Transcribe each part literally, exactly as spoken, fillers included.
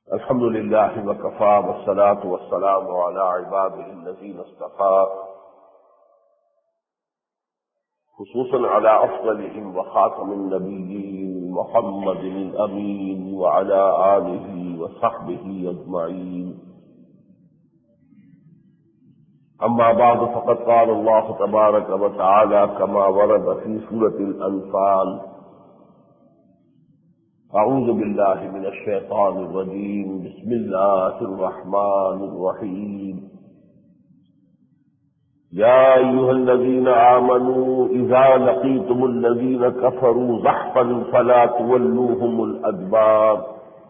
الحمد لله وكفى والصلاة والسلام على عباده الذين اصطفى خصوصا على أفضلهم وخاتم النبيين محمد الأمين وعلى آله وصحبه أجمعين. أما بعد فقد قال الله تبارك وتعالى كما ورد في سورة الأنفال: أعوذ بالله من الشيطان الرجيم بسم الله الرحمن الرحيم. يا أيها الذين آمنوا إذا لقيتم الذين كفروا زحفا فلا تولوهم الأدبار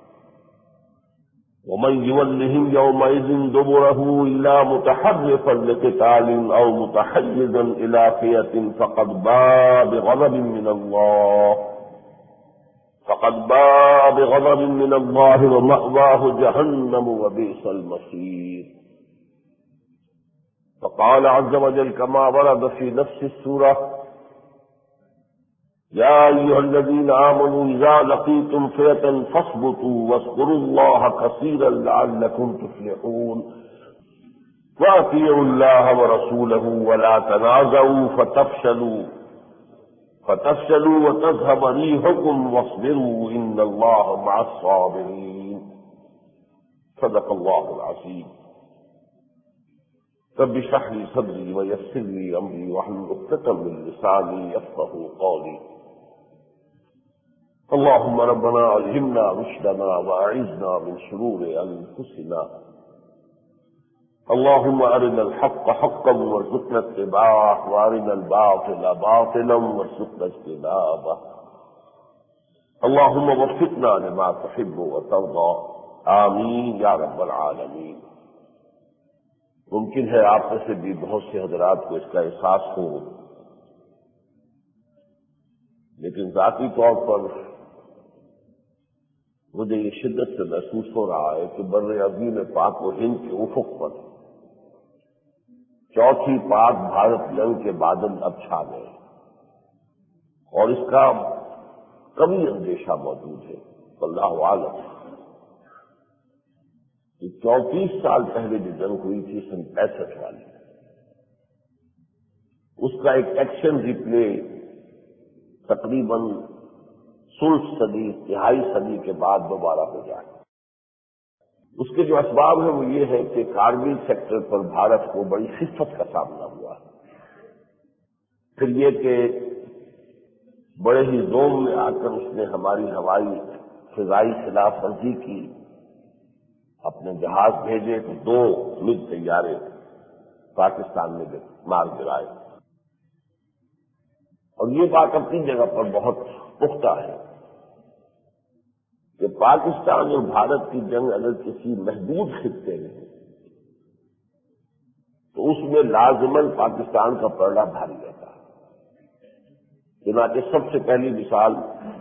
ومن يولهم يومئذ دبره إلا متحرفا لقتال أو متحيزا إلى فئة فقد باء بغضب من الله فقد باء بغضب من الله ومأواه جهنم وبئس المصير. فقال عز وجل كما ورد في نفس السورة: يا أيها الذين آمنوا إذا لقيتم فئة فاثبتوا واذكروا الله كثيرا لعلكم تفلحون وأطيعوا الله ورسوله ولا تنازعوا فتفشلوا فتفشلوا وتذهب ريحكم واصبروا إن الله مع الصابرين. صدق الله العظيم. رب اشرح لي صدري ويسر لي أمري واحلل عقدة من لساني يفقهوا قولي. اللهم ربنا ألهمنا رشدنا وأعذنا من شرور أنفسنا. اللهم أرنا الحق حقا وارزقنا اتباعه وأرنا الباطل باطلا وارزقنا اجتنابه. اللهم وفقنا لما تحب وترضى آمین یا رب العالمین. ممکن ہے آپ میں سے بھی بہت سے حضرات کو اس کا احساس ہو، لیکن ذاتی طور پر مجھے یہ شدت سے محسوس ہو رہا ہے کہ بر عظیم پاک و ہند کے افق پر چوتھی پاک بھارت جنگ کے بادل اب چھا گئے اور اس کا کبھی اندیشہ موجود ہے. واللہ عالم کہ چونتیس سال پہلے جو جنگ ہوئی تھی سن پینسٹھ والی، اس کا ایک ایکشن ریپلے تقریباً سلس صدی تہائی صدی کے بعد دوبارہ ہو جائے. اس کے جو اسباب ہیں وہ یہ ہے کہ کارگل سیکٹر پر بھارت کو بڑی خفت کا سامنا ہوا. پھر یہ کہ بڑے ہی زوم میں آ کر اس نے ہماری ہوائی فضائی خلاف ورزی کی، اپنے جہاز بھیجے تو دو مگ طیارے پاکستان میں مار گرائے. اور یہ بات اپنی جگہ پر بہت پختہ ہے کہ پاکستان اور بھارت کی جنگ اگر کسی محدود خطے میں ہے تو اس میں لازماً پاکستان کا پلڑا بھاری رہتا ہے. چنانچہ سب سے پہلی مثال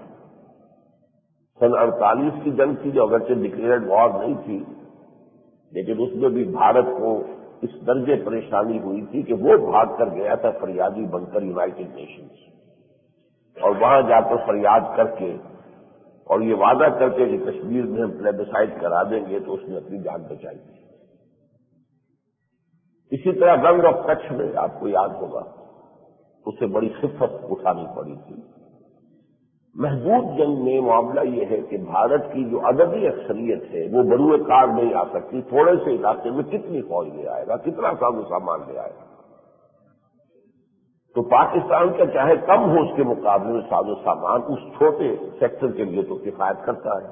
سن اڑتالیس کی جنگ تھی، جو اگرچہ ڈکلیئرڈ وار نہیں تھی، لیکن اس میں بھی بھارت کو اس درجے پریشانی ہوئی تھی کہ وہ بھاگ کر گیا تھا فریادی بن کر یونائٹڈ نیشنز، اور وہاں جا کر فریاد کر کے اور یہ وعدہ کر کے کہ کشمیر میں ہم پلیبسائٹ کرا دیں گے تو اس نے اپنی جان بچائی تھی. اسی طرح رنگ آف کچھ میں آپ کو یاد ہوگا اسے بڑی خفت اٹھانی پڑی تھی. محدود جنگ میں معاملہ یہ ہے کہ بھارت کی جو عددی اکثریت ہے وہ بروئے کار نہیں آ سکتی. تھوڑے سے علاقے میں کتنی فوج لے آئے گا، کتنا ساز و سامان لے آئے گا؟ تو پاکستان کا چاہے کم ہو اس کے مقابلے میں ساز و سامان اس چھوٹے سیکٹر کے لیے تو کفایت کرتا ہے.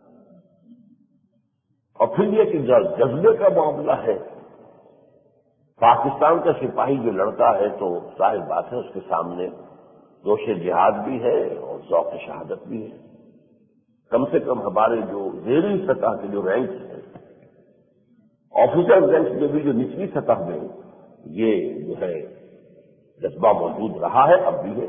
اور پھر یہ کہ جذبے کا معاملہ ہے، پاکستان کا سپاہی جو لڑتا ہے تو ظاہر بات ہے اس کے سامنے جوش جہاد بھی ہے اور ذوق شہادت بھی ہے. کم سے کم ہمارے جو زیریں سطح کے جو رینکس ہیں، آفیسر رینکس میں بھی جو نچلی سطح میں یہ جو ہے جذبہ موجود رہا ہے، اب بھی ہے.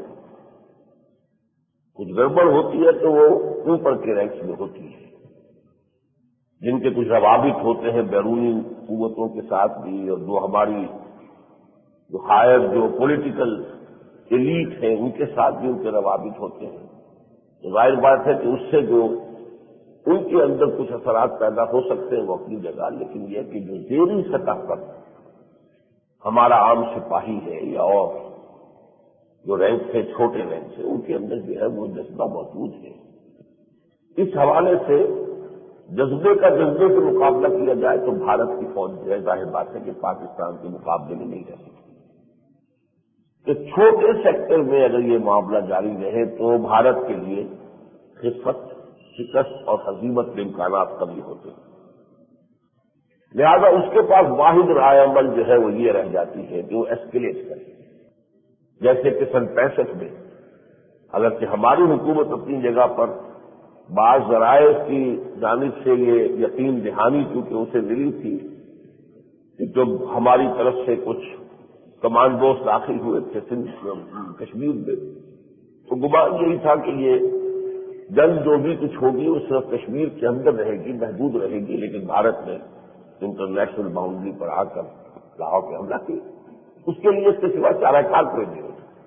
کچھ گڑبڑ ہوتی ہے تو وہ اوپر کے رینکس میں ہوتی ہے، جن کے کچھ روابط ہوتے ہیں بیرونی قوتوں کے ساتھ بھی، اور جو ہماری جو ہائر جو پولیٹیکل ایلیٹ ہیں ان کے ساتھ بھی ان کے روابط ہوتے ہیں. تو ظاہر بات ہے کہ اس سے جو ان کے اندر کچھ اثرات پیدا ہو سکتے ہیں وہ اپنی جگہ، لیکن یہ کہ جو زیریں سطح پر ہمارا عام سپاہی ہے یا اور جو رینک ہے چھوٹے رینک سے، ان کے اندر جو ہے وہ جذبہ موجود ہے۔ اس حوالے سے جذبے کا جذبے سے مقابلہ کیا جائے تو بھارت کی فوج جو ہے ظاہر بات ہے کہ پاکستان کے مقابلے میں نہیں رہ سکتی، کہ چھوٹے سیکٹر میں اگر یہ معاملہ جاری رہے تو بھارت کے لیے خفت، شکست اور ہزیمت کے امکانات کمی ہوتے ہیں۔ لہذا اس کے پاس واحد رائے عمل جو ہے وہ یہ رہ جاتی ہے کہ وہ ایسکیلیٹ کرے، جیسے کہ سن پینسٹھ میں اگرچہ ہماری حکومت اپنی جگہ پر بعض ذرائع کی جانب سے یہ یقین دہانی کیونکہ اسے ملی تھی کہ جب ہماری طرف سے کچھ کمانڈوز داخل ہوئے تھے کشمیر میں تو گمان یہی تھا کہ یہ جنگ جو بھی کچھ ہوگی وہ صرف کشمیر کے اندر رہے گی، محدود رہے گی، لیکن بھارت نے انٹرنیشنل باؤنڈری پر آ کر لاہور پہ حملہ کیا۔ اس کے لیے اس کے سوا چارہ کار کوئی نہیں ہوتا۔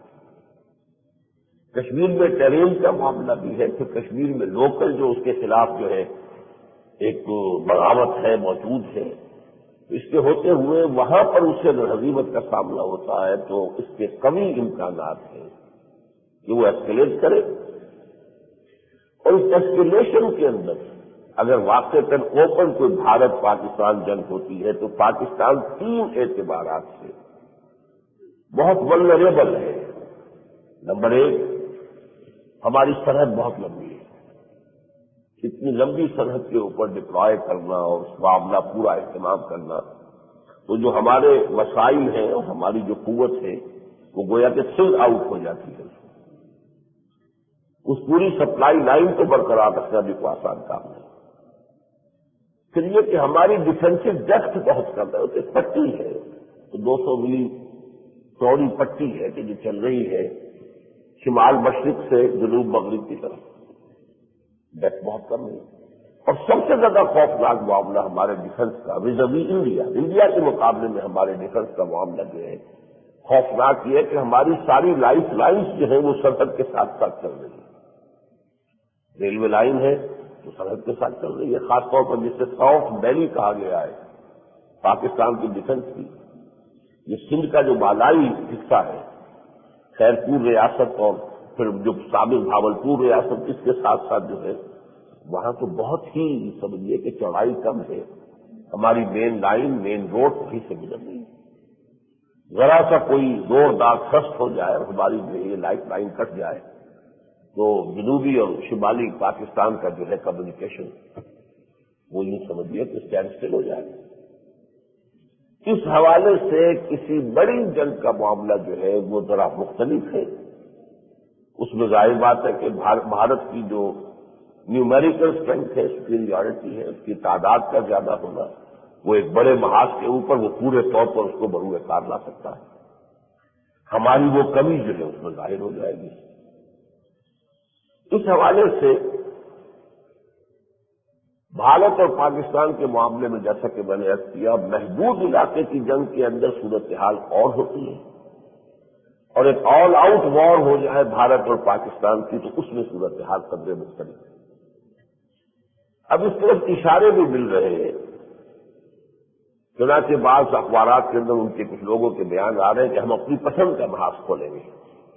کشمیر میں ٹرین کا معاملہ بھی ہے، پھر کشمیر میں لوکل جو اس کے خلاف جو ہے ایک بغاوت ہے موجود ہے، اس کے ہوتے ہوئے وہاں پر اسے اگر ہزیمت کا سامنا ہوتا ہے تو اس کے کمی امکانات ہیں کہ وہ ایسکیلیٹ کرے، اور اس ایسکیلیشن کے اندر اگر واقعتاً اوپن کوئی بھارت پاکستان جنگ ہوتی ہے تو پاکستان تین اعتبارات سے بہت ولنریبل ہے۔ نمبر ایک، ہماری سرحد بہت لمبی ہے، اتنی لمبی سرحد کے اوپر ڈپلوائے کرنا اور اس معاملہ پورا اہتمام کرنا، تو جو ہمارے وسائل ہیں اور ہماری جو قوت ہے وہ گویا کہ سل آؤٹ ہو جاتی ہے۔ اس پوری سپلائی لائن کو برقرار رکھنا بھی کوئی آسان کام نہیں۔ پھر یہ کہ ہماری ڈیفینسو ڈیپتھ بہت کم ہے، اسے پٹی ہے تو دو سو میل چوڑی پٹی ہے کہ جو چل رہی ہے شمال مشرق سے جنوب مغرب کی طرف، ڈیپتھ بہت کم ہے۔ اور سب سے زیادہ خوفناک معاملہ ہمارے ڈیفنس کا ویزاوی انڈیا انڈیا کے مقابلے میں ہمارے ڈیفنس کا معاملہ جو ہے خوفناک یہ ہے کہ ہماری ساری لائف لائنس جو ہے وہ سرحد کے ساتھ ساتھ چل رہی ہے۔ ریلوے لائن ہے تو سرحد کے ساتھ چل رہی ہے، خاص طور پر جس سے ساؤتھ بیلی کہا گیا ہے پاکستان کی ڈیفنس کی، یہ سندھ کا جو بالائی حصہ ہے، خیرپور ریاست اور پھر جو سابق بھاولپور ریاست، اس کے ساتھ ساتھ جو ہے وہاں تو بہت ہی سمجھیے کہ چوڑائی کم ہے، ہماری مین لائن مین روڈ وہیں سے گزر رہی ہے۔ ذرا سا کوئی زوردار تھرسٹ ہو جائے اور ہماری یہ لائف لائن کٹ جائے تو جنوبی اور شمالی پاکستان کا جو ہے کمیونیکیشن وہ یوں سمجھیے کہ اسٹینڈ اسٹل ہو جائے۔ اس حوالے سے کسی بڑی جنگ کا معاملہ جو ہے وہ ذرا مختلف ہے۔ اس میں ظاہر بات ہے کہ بھارت کی جو نیومیریکل اسٹرینتھ ہے، سپیریورٹی ہے، اس کی تعداد کا زیادہ ہونا، وہ ایک بڑے محاذ کے اوپر وہ پورے طور پر اس کو بروئے کار لا سکتا ہے۔ ہماری وہ کمی جو ہے اس میں ظاہر ہو جائے گی۔ اس حوالے سے بھارت اور پاکستان کے معاملے میں جیسا کہ میں نے عرض کیا، محدود علاقے کی جنگ کے اندر صورتحال اور ہوتی ہے، اور ایک آل آؤٹ وار ہو جائے بھارت اور پاکستان کی تو اس میں صورتحال قدرے مختلف ہے۔ اب اس طرف اشارے بھی مل رہے ہیں، چنانچہ بعض اخبارات کے اندر ان کے کچھ لوگوں کے بیان آ رہے ہیں کہ ہم اپنی پسند کا محاذ کھولیں گے،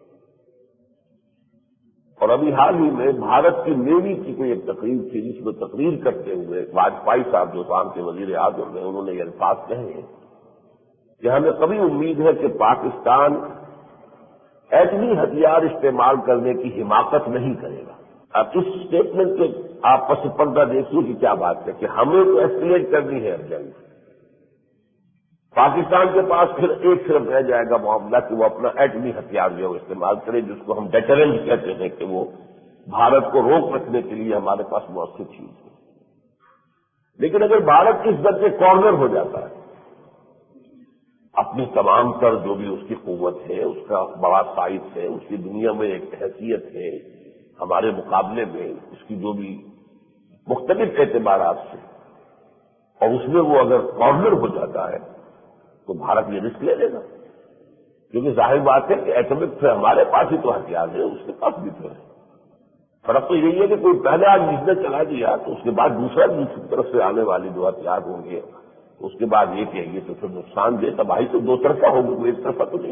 اور ابھی حال ہی میں بھارت کی نیوی کی کوئی ایک تقریر تھی جس میں تقریر کرتے ہوئے واجپئی صاحب جو شام کے وزیر اعظم ہیں انہوں نے یہ الفاظ کہے ہیں کہ ہمیں کبھی امید ہے کہ پاکستان ایٹمی ہتھیار استعمال کرنے کی حماقت نہیں کرے گا۔ اب اس اسٹیٹمنٹ کے آپ پس پردہ دیکھیے کہ کیا بات ہے کہ ہمیں تو ایسکیلیٹ کرنی ہے اب جنگ، پاکستان کے پاس پھر ایک صرف رہ جائے گا معاملہ کہ وہ اپنا ایٹمی ہتھیار جو استعمال کرے، جس کو ہم ڈیٹرنٹ کہتے ہیں کہ وہ بھارت کو روک رکھنے کے لیے ہمارے پاس مؤثر چیز ہے۔ لیکن اگر بھارت اس درجے کارنر ہو جاتا ہے، اپنی تمام تر جو بھی اس کی قوت ہے، اس کا بڑا سائز ہے، اس کی دنیا میں ایک حیثیت ہے ہمارے مقابلے میں، اس کی جو بھی مختلف اعتبارات سے، اور اس میں وہ اگر کارنر ہو جاتا ہے تو بھارت یہ رسک لے لے گا، کیونکہ ظاہر بات ہے کہ ایٹمک پھر ہمارے پاس ہی تو ہتھیار ہے، اس کے پاس بھی پھر ہے۔ فرق تو یہی ہے کہ کوئی پہلے آج جس نے چلا دیا تو اس کے بعد دوسرا دوسری طرف سے آنے والی جو ہتھیار ہوں گے اس کے بعد یہ کہ یہ تو پھر نقصان دہ تباہی تو دو طرفہ ہوگی، کوئی ایک طرفہ تو نہیں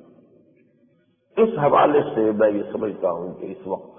ہوگی۔ اس حوالے سے میں یہ سمجھتا ہوں کہ اس وقت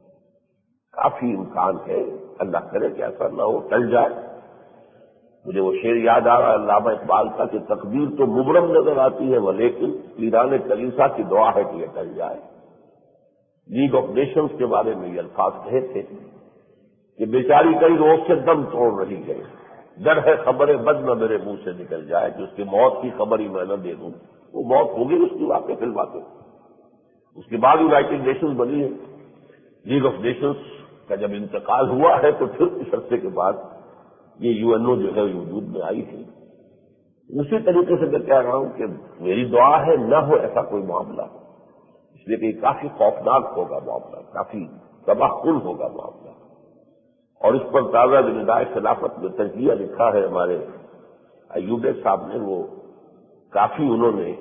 کافی امکان ہے، اللہ کرے کہ ایسا نہ ہو، ٹل جائے۔ مجھے وہ شعر یاد آ رہا ہے علامہ اقبال کا کہ تقدیر تو مبرم نظر آتی ہے ولیکن پیران کلیسا کی دعا ہے کہ یہ ٹل جائے۔ لیگ آف نیشنز کے بارے میں یہ الفاظ کہے تھے کہ بیچاری کئی روز سے دم توڑ رہی ہے، ڈر ہے خبر بد نہ میرے منہ سے نکل جائے کہ اس کی موت کی خبر ہی میں نہ دے دوں۔ وہ موت ہوگی اس کی واقع فی الواقع۔ اس کے بعد یونائٹڈ نیشنز بنی ہے، لیگ آف نیشنز کا جب انتقال ہوا ہے تو پھر اس عرصے کے بعد یہ یو این او جو ہے وجود میں آئی ہے۔ اسی طریقے سے میں کہہ رہا ہوں کہ میری دعا ہے نہ ہو ایسا کوئی معاملہ، اس لیے کہ یہ کافی خوفناک ہوگا معاملہ، کافی تباہ کن ہوگا معاملہ۔ اور اس پر تازہ ندائے خلافت میں تجزیہ لکھا ہے ہمارے ایوب صاحب نے، وہ کافی انہوں نے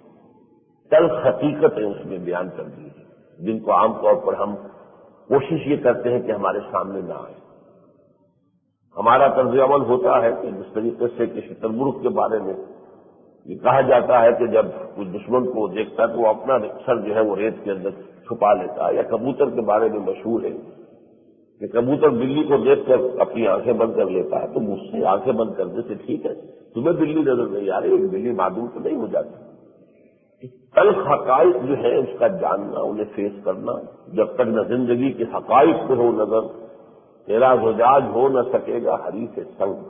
تلخ حقیقتیں اس میں بیان کر دی ہیں جن کو عام طور پر ہم کوشش یہ کرتے ہیں کہ ہمارے سامنے نہ آئے۔ ہمارا طرز عمل ہوتا ہے کہ جس طریقے سے کہ شترمرغ کے بارے میں یہ کہا جاتا ہے کہ جب کوئی دشمن کو دیکھتا ہے تو وہ اپنا سر جو ہے وہ ریت کے اندر چھپا لیتا ہے، یا کبوتر کے بارے میں مشہور ہے کہ کبوتر بلی کو دیکھ کر اپنی آنکھیں بند کر لیتا ہے، تو مجھ سے آنکھیں بند کرنے سے ٹھیک ہے، تمہیں بلی نظر نہیں آ رہی، ایک بلی معدوم تو نہیں ہو جاتی۔ تلخ حقائق جو ہے اس کا جاننا، انہیں فیس کرنا، جب تک نہ زندگی کے حقائق پہ ہو نظر تیرا زجاج ہو نہ سکے گا حریف سنگ۔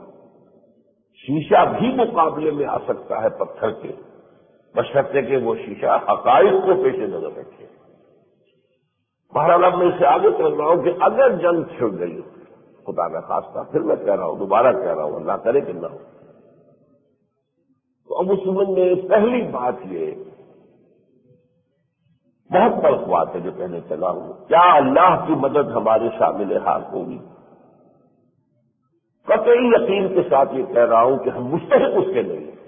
شیشہ بھی مقابلے میں آ سکتا ہے پتھر کے، بشرطے کہ وہ شیشہ حقائق کو پیش نظر رکھے۔ بہرحال اب میں اسے آگے چل رہا ہوں کہ اگر جنگ چھڑ گئی، خدا کا خاصہ، پھر میں کہہ رہا ہوں، دوبارہ کہہ رہا ہوں، اللہ کرے کہ نہ ہو، تو اب اس میں پہلی بات یہ بہت فرق بات ہے جو کہنے چلا ہوں، کیا اللہ کی مدد ہمارے شامل حال ہوگی؟ قطعی یقین کے ساتھ یہ کہہ رہا ہوں کہ ہم مستحق اس کے نہیں ہیں۔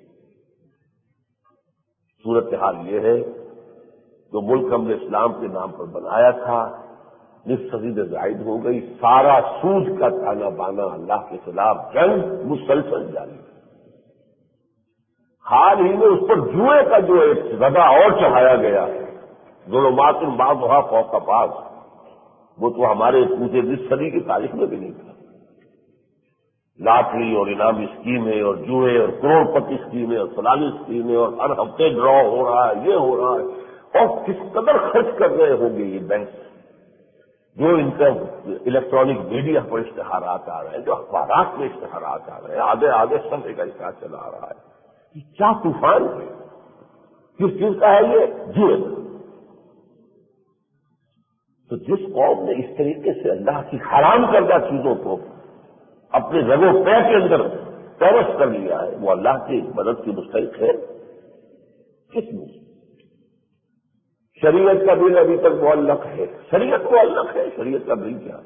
صورتحال یہ ہے جو ملک ہم نے اسلام کے نام پر بنایا تھا، نصف صدی زائد ہو گئی، سارا سوج کا تانا بانا اللہ کے خلاف جنگ مسلسل جاری ہے۔ حال ہی میں اس پر جوئے کا جو ایک زدہ اور چڑھایا گیا ہے، ظلمات بعضها فوق بعض، وہ تو ہمارے پوچھے نصف صدی کی تاریخ میں بھی نہیں تھا۔ لاٹری اور انعامی اسکیمیں اور جوئے اور کروڑ پتی اسکیمیں اور فلانی اسکیمیں اور ہر ہفتے ڈرا ہو رہا ہے، یہ ہو رہا ہے، اور کس قدر خرچ کر رہے ہوں گے یہ بینک، جو ان کا الیکٹرانک میڈیا پر اشتہارات آ رہے ہیں، جو اخبارات میں اشتہارات آ رہے ہیں، آدھے آدھے سب کا اشتہار چلا آ رہا ہے، یہ کیا طوفان ہے، کس چیز کا ہے یہ جوئے۔ تو جس قوم نے اس طریقے سے اللہ کی حرام کردہ چیزوں کو اپنے رگ و پے کے اندر پیرس کر لیا ہے، وہ اللہ کی مدد کی مستحق ہے کس میں؟ شریعت کا بل ابھی تک معلق ہے، شریعت معلق ہے، شریعت کا بل کیا؟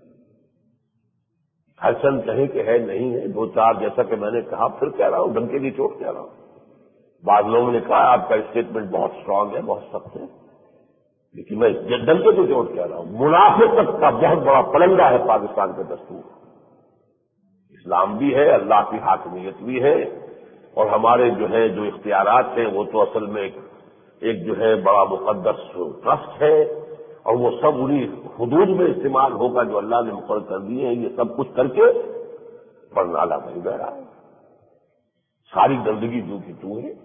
ہر چند کہیں کہ ہے نہیں ہے، دو چار جیسا کہ میں نے کہا، پھر کہہ رہا ہوں، ڈنکے کی چوٹ کہہ رہا ہوں۔ بعض لوگوں نے کہا آپ کا اسٹیٹمنٹ بہت اسٹرانگ ہے، بہت سخت ہے، لیکن میں ڈنکے کی چوٹ کہہ رہا ہوں، منافقت کا بہت بڑا پلنگا ہے پاکستان کا دستور۔ اسلام بھی ہے، اللہ کی حاکمیت بھی ہے، اور ہمارے جو ہے جو اختیارات ہیں وہ تو اصل میں ایک جو ہے بڑا مقدس ٹرسٹ ہے، اور وہ سب انہی حدود میں استعمال ہوگا جو اللہ نے مقرر کر دیے ہیں۔ یہ سب کچھ کر کے پر نالا بن گیا ہے، ساری گندگی جو کی تو ہے۔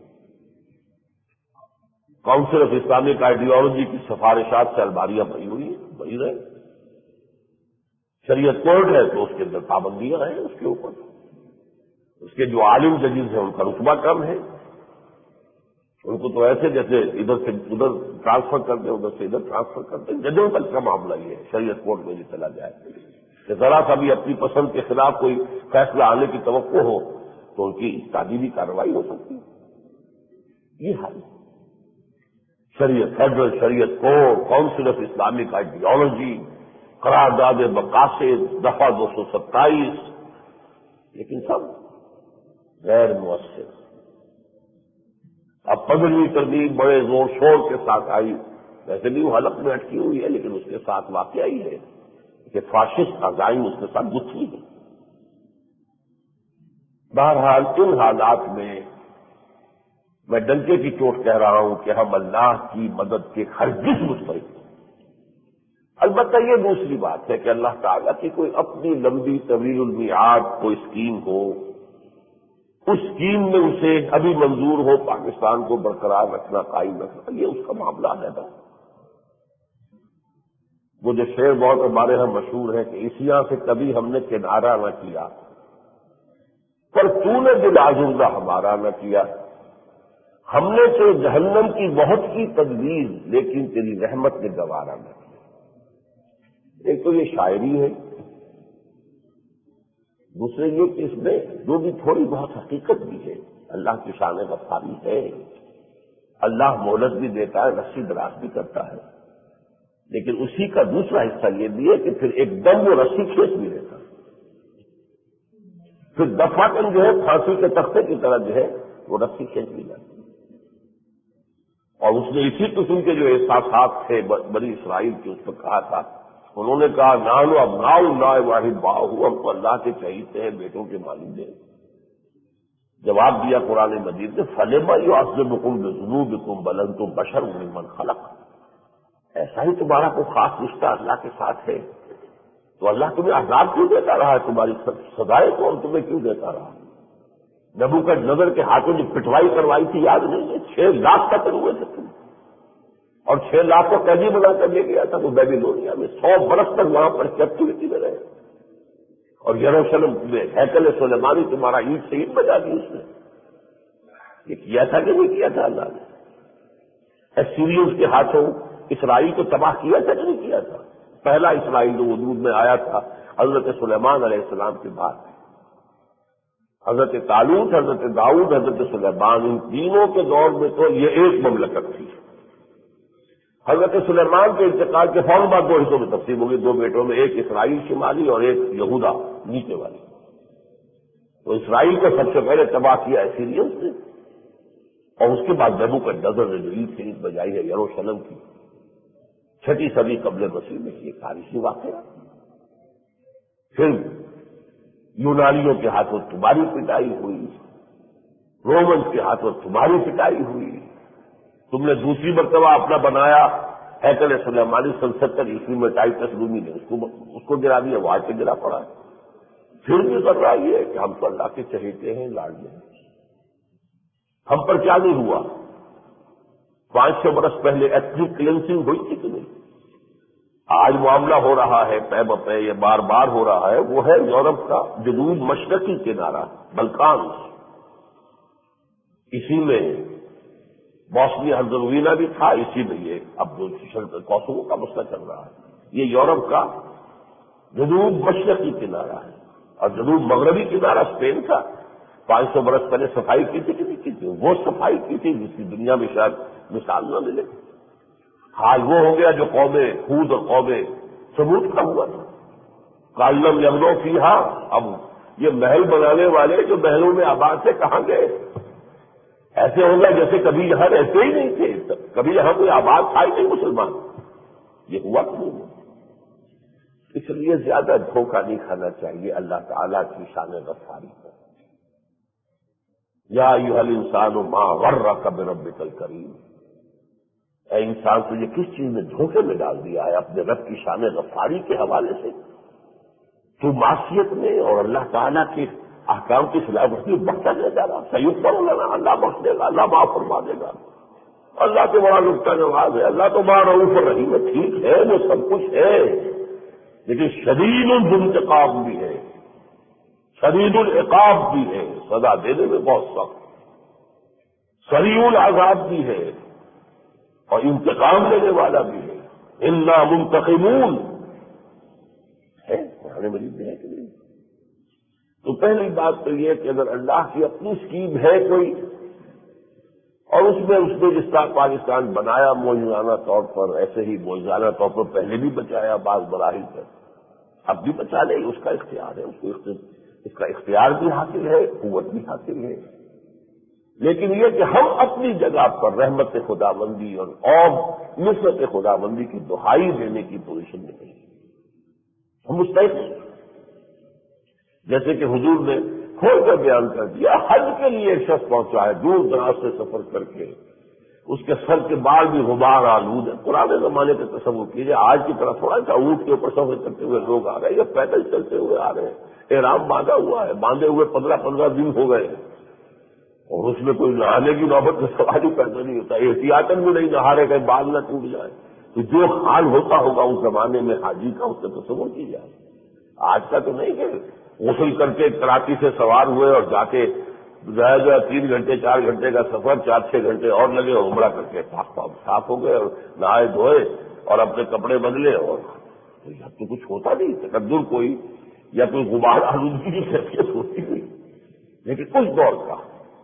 کاؤنسل آف اسلامک آئیڈیالوجی کی سفارشات سے الماریاں بھری ہوئی ہیں، بھری رہے۔ شریعت کورٹ ہے تو اس کے اندر پابندیاں ہیں، اس کے اوپر اس کے جو عالم ججز ہیں ان کا رتبہ کم ہے، ان کو تو ایسے جیسے ادھر سے ادھر ٹرانسفر کر دیں، ادھر سے ادھر ٹرانسفر کر دیں۔ ججوں تک کا معاملہ یہ ہے، شریعت کورٹ میں یہ چلا جائے کہ ذرا سا بھی اپنی پسند کے خلاف کوئی فیصلہ آنے کی توقع ہو تو ان کی تعدیلی کارروائی ہو سکتی ہے۔ یہ حال شریعت federal Shariat court, council of Islamic ideology, قرارداد مقاصد، دفعہ دو سو ستائیس، لیکن سب غیر مؤثر۔ اب پندرہویں ترمیم بڑے زور شور کے ساتھ آئی ویسے بھی وہ حلق میں اٹکی ہوئی ہے، لیکن اس کے ساتھ واقعہ ہی ہے کہ فاشسٹ عزائم اس کے ساتھ گتھی ہے۔ بہرحال ان حالات میں میں ڈنکے کی چوٹ کہہ رہا ہوں کہ ہم اللہ کی مدد کے ہرگز مستحق ہیں۔ البتہ یہ دوسری بات ہے کہ اللہ تعالیٰ کی کوئی اپنی لمبی طویل المیعاد کوئی اسکیم ہو، اس اسکیم میں اسے ابھی منظور ہو پاکستان کو برقرار رکھنا، قائم رکھنا، یہ اس کا معاملہ ہے نا۔ وہ جو شعر بہت ہمارے یہاں مشہور ہے کہ اسیاں سے کبھی ہم نے کنارہ نہ کیا، پر تو نے دل آزردہ ہمارا نہ کیا، ہم نے تو جہنم کی بہت کی تدبیر لیکن تیری رحمت نے گوارا نہ کیا۔ ایک تو یہ شاعری ہے، دوسرے یہ کہ اس میں جو بھی تھوڑی بہت حقیقت بھی ہے، اللہ کی شان غفاری ہے، اللہ مہلت بھی دیتا ہے، رسی دراز بھی کرتا ہے، لیکن اسی کا دوسرا حصہ یہ بھی ہے کہ پھر ایک دم وہ رسی کھینچ بھی لیتا ہے، پھر دفعتاً جو ہے پھانسی کے تختے کی طرح جو ہے وہ رسی کھینچ بھی جاتی ہے۔ اور اس نے اسی قسم کے جو احساسات تھے بنی اسرائیل کے، اس پر کہا تھا، انہوں نے کہا نانو ابناء اللہ واحد باہو، ہم تو اللہ کے چہیتے ہیں، بیٹوں کے مالک ہیں۔ جواب دیا قرآن مجید نے فلما یعذبکم بذنوبکم بل انتم بشر ممن خلق، ایسا ہی تمہارا کوئی خاص رشتہ اللہ کے ساتھ ہے تو اللہ تمہیں عذاب کیوں دیتا رہا ہے، تمہاری سزائیں کون تمہیں کیوں دیتا رہا؟ نبوکدنضر کے ہاتھوں جو پٹوائی کروائی تھی یاد نہیں ہے، چھ لاکھ قتل ہوئے تھے تم، اور چھ لاکھ کو قیدی بنا کر لے گیا تھا وہ بیبیلونیا میں، سو برس تک وہاں پر کیپٹیوٹی میں رہے، اور یروشلم میں ہیکل سلیمانی تمہارا اینٹ سے اینٹ بجا دی اس نے۔ یہ کیا تھا کہ نہیں کیا تھا اللہ نے؟ ایسیرینز کے ہاتھوں اسرائیل کو تباہ کیا تھا کہ نہیں کیا تھا؟ پہلا اسرائیل جو وجود میں آیا تھا حضرت سلیمان علیہ السلام کے بعد، حضرت طالوت، حضرت داؤد، حضرت سلیمان، ان تینوں کے دور میں تو یہ ایک مملکت تھی۔ حضرت سلیمان کے انتقال کے فوراً بعد دو حصوں میں تقسیم ہو گئی، دو بیٹوں میں، ایک اسرائیل شمالی اور ایک یہودا نیچے والی۔ تو اسرائیل کو سب سے پہلے تباہ کیا ایسیرینز نے، اور اس کے بعد نبوکدنضر نے جو اینٹ سے اینٹ بجائی ہے یروشلم کی، چھٹی صدی قبل مسیح میں، یہ تاریخی واقعہ۔ پھر یونانیوں کے ہاتھوں تمہاری پٹائی ہوئی، رومنز کے ہاتھوں تمہاری پٹائی ہوئی، تم نے دوسری مرتبہ اپنا بنایا ہیکل سلیمانی سن ستر عیسوی میں، ٹائٹس رومی نے اس کو اس کو گرا دیا، وہ آج سے گرا پڑا ہے۔ پھر بھی کر رہا یہ ہے کہ ہم تو اللہ کے چہیتے ہیں، لاڈلے ہیں، ہم پر کیا نہیں ہوا؟ پانچ سو برس پہلے ایتھنک کلینسنگ ہوئی تھی کہ نہیں؟ آج معاملہ ہو رہا ہے پے بپے، یہ بار بار ہو رہا ہے، وہ ہے یورپ کا جنوب مشرقی کنارہ بلکان، اسی میں بوسنیا ہرزیگووینا بھی تھا، اسی میں یہ اب جو کوسوو کا مسئلہ چل رہا ہے، یہ یورپ کا جنوب مشرقی کنارہ ہے، اور جنوب مغربی کنارہ اسپین کا۔ پانچ سو برس پہلے صفائی کی تھی کہ نہیں کی تھی؟ وہ صفائی کی تھی جس کی دنیا میں شاید مثال نہ ملے۔ حال وہ ہو گیا جو قوم ہود اور قوم ثمود کا ہوا تھا، کالم یمنو فیہا، اب یہ محل بنانے والے جو محلوں میں آباد تھے کہاں گئے؟ ایسے ہو گیا جیسے کبھی یہاں رہتے ہی نہیں تھے، کبھی یہاں کوئی آباد تھا ہی نہیں مسلمان۔ یہ ہوا کیوں؟ اس لیے زیادہ دھوکہ نہیں کھانا چاہیے اللہ تعالیٰ کی شان غفاری کو۔ یا ایھا الانسان ما غرک بربک الکریم، اے انسان تو یہ کس چیز نے دھوکے میں ڈال دیا ہے اپنے رب کی شان غفاری کے حوالے سے؟ تو معصیت میں اور اللہ تعالیٰ کے احکام کی خلاف ورزی بڑھتا لے جا رہا، سیغفر لنا، اللہ بخش دے گا، اللہ معاف فرما دے گا، اللہ تو بڑا نقطہ نواز ہے، اللہ تو بڑا رؤوف الرحیم ہے، ٹھیک ہے وہ سب کچھ ہے، لیکن شدید الانتقام بھی ہے، شدید العقاب بھی ہے، سزا دینے میں بہت سخت، سریع العذاب بھی ہے اور انتقام لینے والا بھی ہے۔ انا منتقمون ہے قرآن مجید میں ہے کہ نہیں؟ تو پہلی بات تو یہ کہ اگر اللہ کی اپنی اسکیم ہے کوئی، اور اس میں اس نے جس طرح پاکستان بنایا معجزانہ طور پر، ایسے ہی معجزانہ طور پر پہلے بھی بچایا بعض مراحل پر، اب بھی بچا لے، اس کا اختیار ہے، اس کو اس کا اختیار بھی حاصل ہے، قوت بھی حاصل ہے۔ لیکن یہ کہ ہم اپنی جگہ پر رحمت خداوندی اور اور نصرت خداوندی کی دہائی دینے کی پوزیشن میں نہیں، ہم مستحق نہیں۔ جیسے کہ حضور نے کھول کر بیان کر دیا، حج کے لیے ایک شخص پہنچا ہے دور دراز سے سفر کر کے، اس کے سر کے بال بھی غبار آلود ہے۔ پرانے زمانے کا تصور کیجیے، آج کی طرح تھوڑا سا اونٹ کے اوپر سفر کرتے ہوئے لوگ آ رہے ہیں، یہ پیدل چلتے ہوئے آ رہے ہیں، احرام باندھا ہوا ہے، باندھے ہوئے پندرہ پندرہ دن ہو گئے، اور اس میں کوئی نہانے کی نوبت کا سوال ہی پیدا نہیں ہوتا، احتیاطاً بھی نہیں نہا رہے، کہیں بال نہ ٹوٹ جائے۔ تو جو حال ہوتا ہوگا اس زمانے میں حاجی کا، اس کا تصور کی جائے۔ آج کا تو نہیں کہ غسل کر کے کراچی سے سوار ہوئے اور جا کے ظاہر جو تین گھنٹے چار گھنٹے کا سفر، چار چھ گھنٹے اور لگے اور عمرہ کر کے پاک پاک صاف ہو گئے اور نہائے دھوئے اور اپنے کپڑے بدلے، اور اب تو کچھ ہوتا نہیں، تقدر کوئی یا کوئی غبار آلودگی کی کیفیت ہوتی نہیں۔ لیکن اس دور کا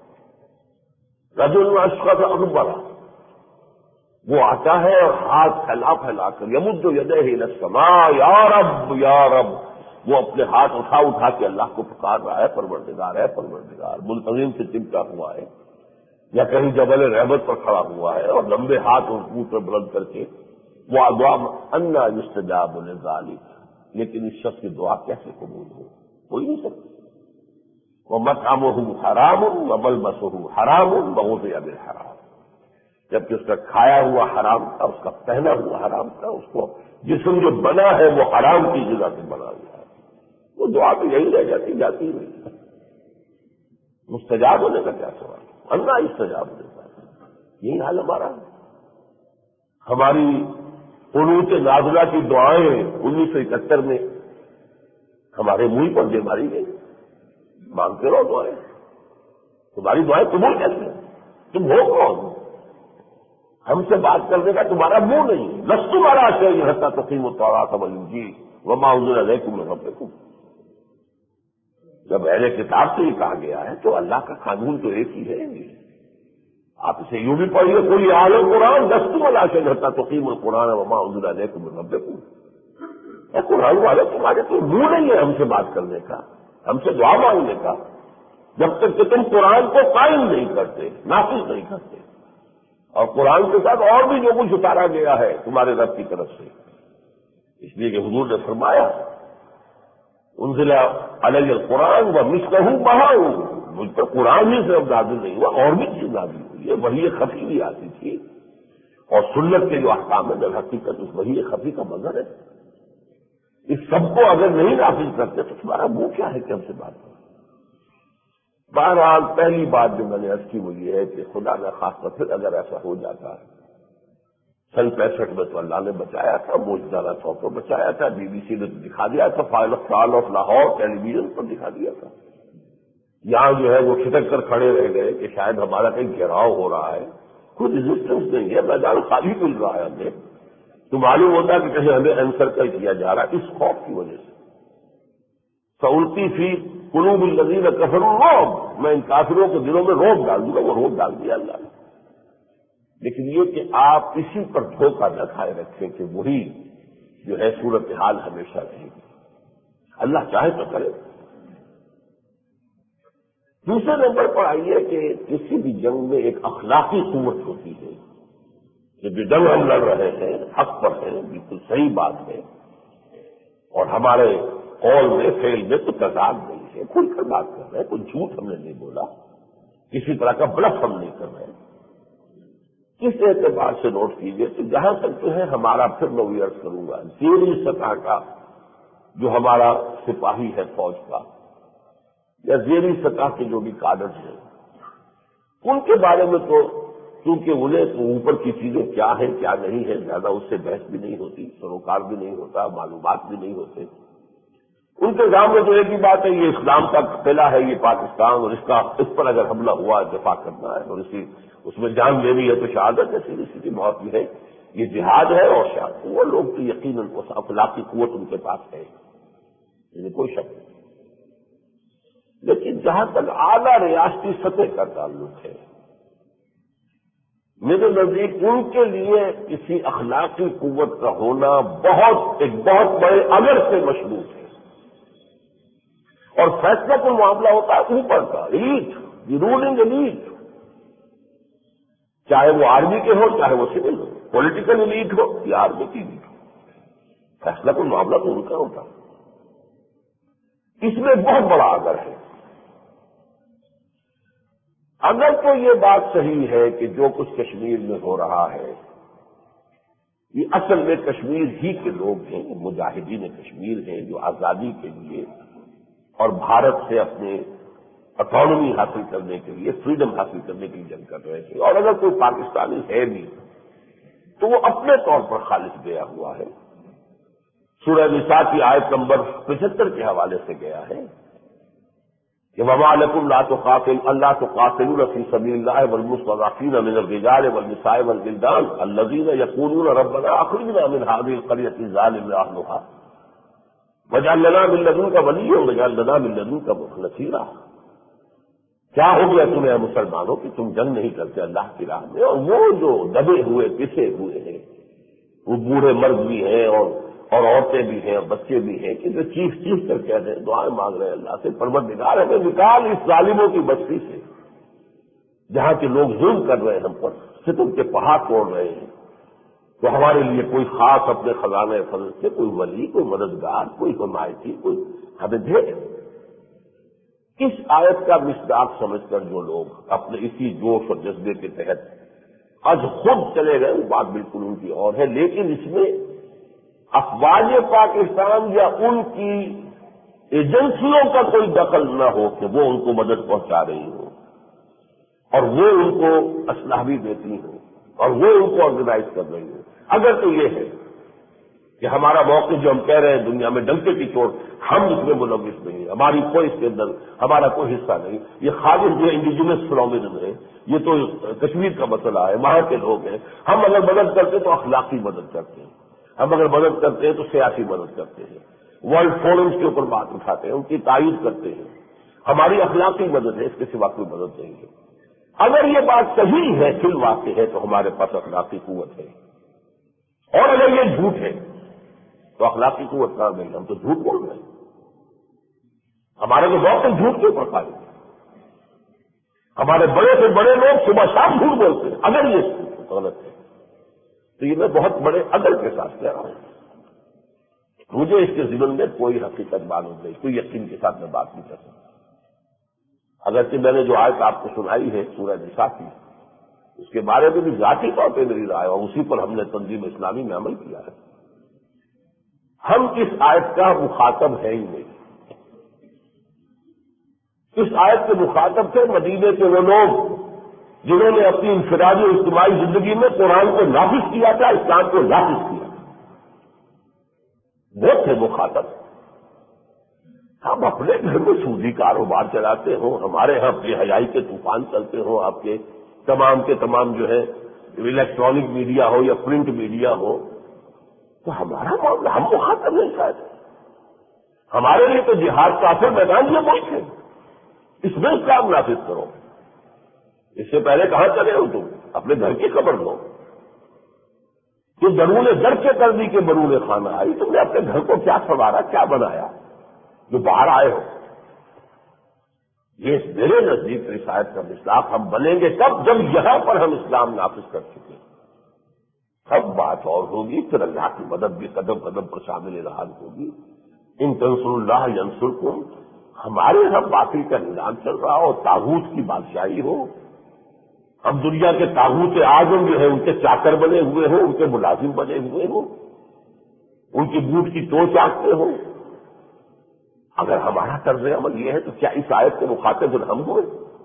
رجل اشخص اکبر، وہ آتا ہے اور ہاتھ پھیلا پھیلا کر یمد یدیہ الی السماء، یا رب یا رب، وہ اپنے ہاتھ اٹھا اٹھا کے اللہ کو پکار رہا ہے، پروردگار ہے پروردگار، منتظم سے چمٹا ہوا ہے، یا کہیں جبل رحمت پر کھڑا ہوا ہے اور لمبے ہاتھ اور منہ پر بلند کر کے وہ دعا انا یستجاب لذالک، لیکن اس شخص کی دعا کیسے قبول ہو؟ کوئی نہیں سکتا۔ وَمَطْعَمُهُ حَرَامٌ وَمَلْبَسُهُ حَرَامٌ وَغُذِيَ بِالْحَرَامِ، جبکہ اس کا کھایا ہوا حرام تھا، اس کا پہنا ہوا حرام تھا، اس کو جسم جو بنا ہے وہ حرام کی جگہ سے بنا ہوا ہے، وہ دعا بھی یہی رہ جاتی جاتی نہیں۔ مستجاب ہونے کا کیا سوال؟ اللہ استجاب دیتا ہے، یہی حال ہمارا ہے۔ ہماری قنوت نازلہ کی دعائیں انیس سو اکہتر میں ہمارے منہ پر دے ماری گئی، مانگتے رہو دعائیں، تمہاری دعائیں قبول کیسے؟ تم ہو کون؟ ہم سے بات کرنے کا تمہارا منہ نہیں، لست تمہارا چاہیے حتیٰ تقیم التوراۃ والانجیل وما انزل الیکم من ربکم۔ جب اہل کتاب سے یہ کہا گیا ہے تو اللہ کا قانون تو ایک ہی ہے، آپ اسے یوں بھی پڑھیے، کوئی عالم قرآن لست تمہارا چاہیے حتیٰ تقیم القرآن وما انزل الیکم من ربکم۔ اے قرآن والے، تمہارے کوئی منہ نہیں ہے ہم سے بات کرنے کا، ہم سے دعا مانگنے کا، جب تک کہ تم قرآن کو قائم نہیں کرتے، نافذ نہیں کرتے، اور قرآن کے ساتھ اور بھی جو کچھ اتارا گیا ہے تمہارے رب کی طرف سے۔ اس لیے کہ حضور نے فرمایا انزل علی القرآن ومثلہ معہ، مجھ پر قرآن ہی صرف نازل نہیں ہوا، اور بھی چیز نازل ہوئی ہے، وحی خفی بھی آتی تھی، اور سنت کے جو احکام ہے در حقیقت اس وحی خفی کا مظہر ہے۔ اس سب کو اگر نہیں نافذ کرتے تو تمہارا منہ کیا ہے کہ ہم سے بات کریں؟ بہرحال پہلی بات جو میں نے عرض کی وہ یہ ہے کہ خدا نہ خاص پھر اگر ایسا ہو جاتا ہے، سن پینسٹھ میں تو اللہ نے بچایا تھا، موجودہ طور پر بچایا تھا، بی بی سی نے دکھا دیا تھا، file of fall of Lahore television پر دکھا دیا تھا، یہاں جو ہے وہ کھٹک کر کھڑے رہ گئے کہ شاید ہمارا کہیں گھیراؤ ہو رہا ہے، کوئی ریزسٹنس نہیں ہے، میدان خالی مل رہا ہے ہمیں، تو معلوم ہوتا کہ کہیں ہمیں انسرکل کیا جا رہا ہے، اس خوف کی وجہ سے سعودی فی قلوب الذین کفروا الرعب، میں ان کافروں کے دلوں میں روب ڈال دوں گا، وہ روب ڈال دیا اللہ نے۔ لیکن یہ کہ آپ اسی پر دھوکہ نہ کھائے رکھیں کہ وہی جو ہے صورتحال ہمیشہ رہے گی، اللہ چاہے تو کرے۔ دوسرے نمبر پر آئیے کہ کسی بھی جنگ میں ایک اخلاقی قوت ہوتی ہے کہ جو جنگ ہم لڑ رہے ہیں حق پر ہے، بالکل صحیح بات ہے، اور ہمارے قول میں فعل میں تو تضاد نہیں ہے، کھل کر بات کر رہے ہیں، کوئی جھوٹ ہم نے نہیں بولا، کسی طرح کا بلف ہم نہیں کر رہے۔ اس اعتبار سے نوٹ کیجیے کہ جہاں تک جو ہے ہمارا، پھر میں وہ عرض کروں گا، زیریں سطح کا جو ہمارا سپاہی ہے فوج کا، یا زیریں سطح کے جو بھی کادر ہیں، ان کے بارے میں تو کیونکہ انہیں تو اوپر کی چیزیں کیا ہیں کیا نہیں ہے زیادہ اس سے بحث بھی نہیں ہوتی، سروکار بھی نہیں ہوتا، معلومات بھی نہیں ہوتے۔ ان کے سامنے تو ایک ہی بات ہے، یہ اسلام کا قلعہ ہے، یہ پاکستان، اور اس کا اس پر اگر حملہ ہوا دفاع کرنا ہے، اور اسی اس میں جان لینی ہے تو شہادت ہے، سیدھی سیدھی موت بھی ہے، یہ جہاد ہے اور شہادت۔ وہ لوگ تو یقیناً اس اخلاقی قوت ان کے پاس ہے، یعنی کوئی شک نہیں۔ لیکن جہاں تک اعلیٰ ریاستی سطح کا تعلق ہے، میرے نزدیک ان کے لیے کسی اخلاقی قوت کا ہونا بہت ایک بہت بڑے اگر سے مشروط ہے، اور فیصلہ کوئی معاملہ ہوتا ہے اوپر کا، ایلیٹ، دی رولنگ ایلیٹ، چاہے وہ آرمی کے ہو چاہے وہ سول ہو، پولیٹیکل ایلیٹ ہو یا آرمی کی ایلیٹ ہو، فیصلہ کو معاملہ تو ان کا ہوتا ہے۔ اس میں بہت بڑا اگر ہے۔ اگر تو یہ بات صحیح ہے کہ جو کچھ کشمیر میں ہو رہا ہے یہ اصل میں کشمیر ہی کے لوگ ہیں، مجاہدین کشمیر ہیں جو آزادی کے لیے اور بھارت سے اپنے اٹانومی حاصل کرنے کے لیے، فریڈم حاصل کرنے کی جنگ کر رہے تھے، اور اگر کوئی پاکستانی ہے بھی تو وہ اپنے طور پر خالص گیا ہوا ہے۔ سورہ نساء کی آیت نمبر پچہتر کے حوالے سے گیا ہے کہ وَمَا لَكُمْ لَا تُقَاتِلُونَ أَلَّا تُقَاتِلُونَ فِي سَبِيلِ اللَّهِ وَالْمُسْتَضْعَفِينَ مِنَ الرِّجَالِ وَالنِّسَاءِ وَالْوِلْدَانِ الَّذِينَ يَقُولُونَ رَبَّنَا أَخْرِجْنَا مِنْ هَٰذِهِ الْقَرْيَةِ الظَّالِمِ أَهْلُهَا وَاجْعَل لَّنَا مِن لَّدُنكَ وَلِيًّا وَاجْعَل لَّنَا مِن لَّدُنكَ نَصِيرًا۔ کیا ہو گیا تمہیں مسلمانوں کہ تم جنگ نہیں کرتے اللہ کی راہ میں، اور وہ جو دبے ہوئے پسے ہوئے ہیں، وہ بوڑھے مرد بھی ہیں اور اور عورتیں بھی ہیں اور بچے بھی ہیں کہ جو چیخ چیخ کر کہہ رہے ہیں، دعائیں مانگ رہے ہیں اللہ سے، پروردگار ہمیں نکال اس ظالموں کی بستی سے جہاں کے لوگ ظلم کر رہے ہیں، ہم پر ستم کے پہاڑ توڑ رہے ہیں، تو ہمارے لیے کوئی خاص اپنے خزانہ فضل سے کوئی ولی، کوئی مددگار، کوئی حمایتی، کوئی ہمیں دے۔ اس آیت کا مصداق سمجھ کر جو لوگ اپنے اسی جوش اور جذبے کے تحت آج خود چلے گئے، وہ بات بالکل ان کی اور ہے، لیکن اس میں افواج پاکستان یا ان کی ایجنسیوں کا کوئی دخل نہ ہو کہ وہ ان کو مدد پہنچا رہی ہو اور وہ ان کو اسلحہ بھی دیتی ہوں اور وہ ان کو آرگنائز کر رہی ہوں۔ اگر تو یہ ہے کہ ہمارا موقف جو ہم کہہ رہے ہیں دنیا میں ڈنکے کی چوٹ، ہم اس میں ملوث نہیں، ہماری کوئی اس کے اندر ہمارا کوئی حصہ نہیں، یہ خالص جو انڈیجنس فنومینن ہے، یہ تو کشمیر کا مسئلہ ہے، وہاں کے لوگ ہیں، ہم اگر مدد کرتے تو اخلاقی مدد کرتے ہیں، ہم اگر مدد کرتے ہیں تو سیاسی مدد کرتے ہیں، ورلڈ فورمز کے اوپر بات اٹھاتے ہیں، ان کی تائید کرتے ہیں، ہماری اخلاقی مدد ہے، اس کے سوا کوئی مدد نہیں ہے۔ اگر یہ بات صحیح ہے، فی الواقع ہے، تو ہمارے پاس اخلاقی قوت ہے، اور اگر یہ جھوٹ ہے تو اخلاقی قوت کہاں نہیں، ہم تو جھوٹ بول رہے ہیں، ہمارے تو موقف جھوٹ کے اوپر قائم ہے، ہمارے بڑے سے بڑے لوگ صبح شام جھوٹ بولتے ہیں۔ اگر یہ غلط ہے تو یہ میں بہت بڑے عدل کے ساتھ کہہ رہا ہوں، مجھے اس کے ضمن میں کوئی حقیقت معلوم نہیں، کوئی یقین کے ساتھ میں بات نہیں کر سکتا۔ اگرچہ میں نے جو آیت آپ کو سنائی ہے سورہ نساء کی، اس کے بارے میں بھی ذاتی طور پہ میری رائے اور اسی پر ہم نے تنظیم اسلامی میں عمل کیا ہے۔ ہم اس آیت کا مخاطب ہے ہی نہیں، اس آیت کے مخاطب تھے مدینے کے وہ لوگ جنہوں نے اپنی انفرادی اور اجتماعی زندگی میں قرآن کو نافذ کیا تھا، اسلام کو نافذ کیا تھا، وہ تھے مخاطب۔ ہم اپنے گھر میں سودی کاروبار چلاتے ہوں، ہمارے یہاں بے حیائی کے طوفان چلتے ہوں، آپ کے تمام کے تمام جو ہے الیکٹرانک میڈیا ہو یا پرنٹ میڈیا ہو، تو ہمارا معاملہ، ہم مخاطب نہیں شاید، ہمارے لیے تو جہاد کا اصل میدان یہ ملک ہے، اس میں اسلام نافذ کرو۔ اس سے پہلے کہاں چلے ہو تم؟ اپنے گھر کی خبر دو کہ درون در کے کردی کے برون خانہ آئی، تم نے اپنے گھر کو کیا سنوارا، کیا بنایا جو باہر آئے ہو؟ یہ میرے نزدیک رسالت کا مصداق ہم بنیں گے کب؟ جب یہاں پر ہم اسلام نافذ کر چکے، تب بات اور ہوگی، پھر اللہ کی مدد بھی قدم قدم پر شامل رحال ہوگی۔ ان تنصروا اللہ ینصرکم، ہمارے یہاں باطل کا نظام چل رہا ہو، طاغوت کی بادشاہی ہو، ہم دنیا کے طاغوت اعظم جو ہے ان کے چاکر بنے ہوئے ہوں، ان کے ملازم بنے ہوئے ہوں، ان کی بوٹ کی ٹو چاٹتے ہوں، اگر ہمارا طرز عمل یہ ہے تو کیا اس آیت کے مخاطب ہم ہوئے؟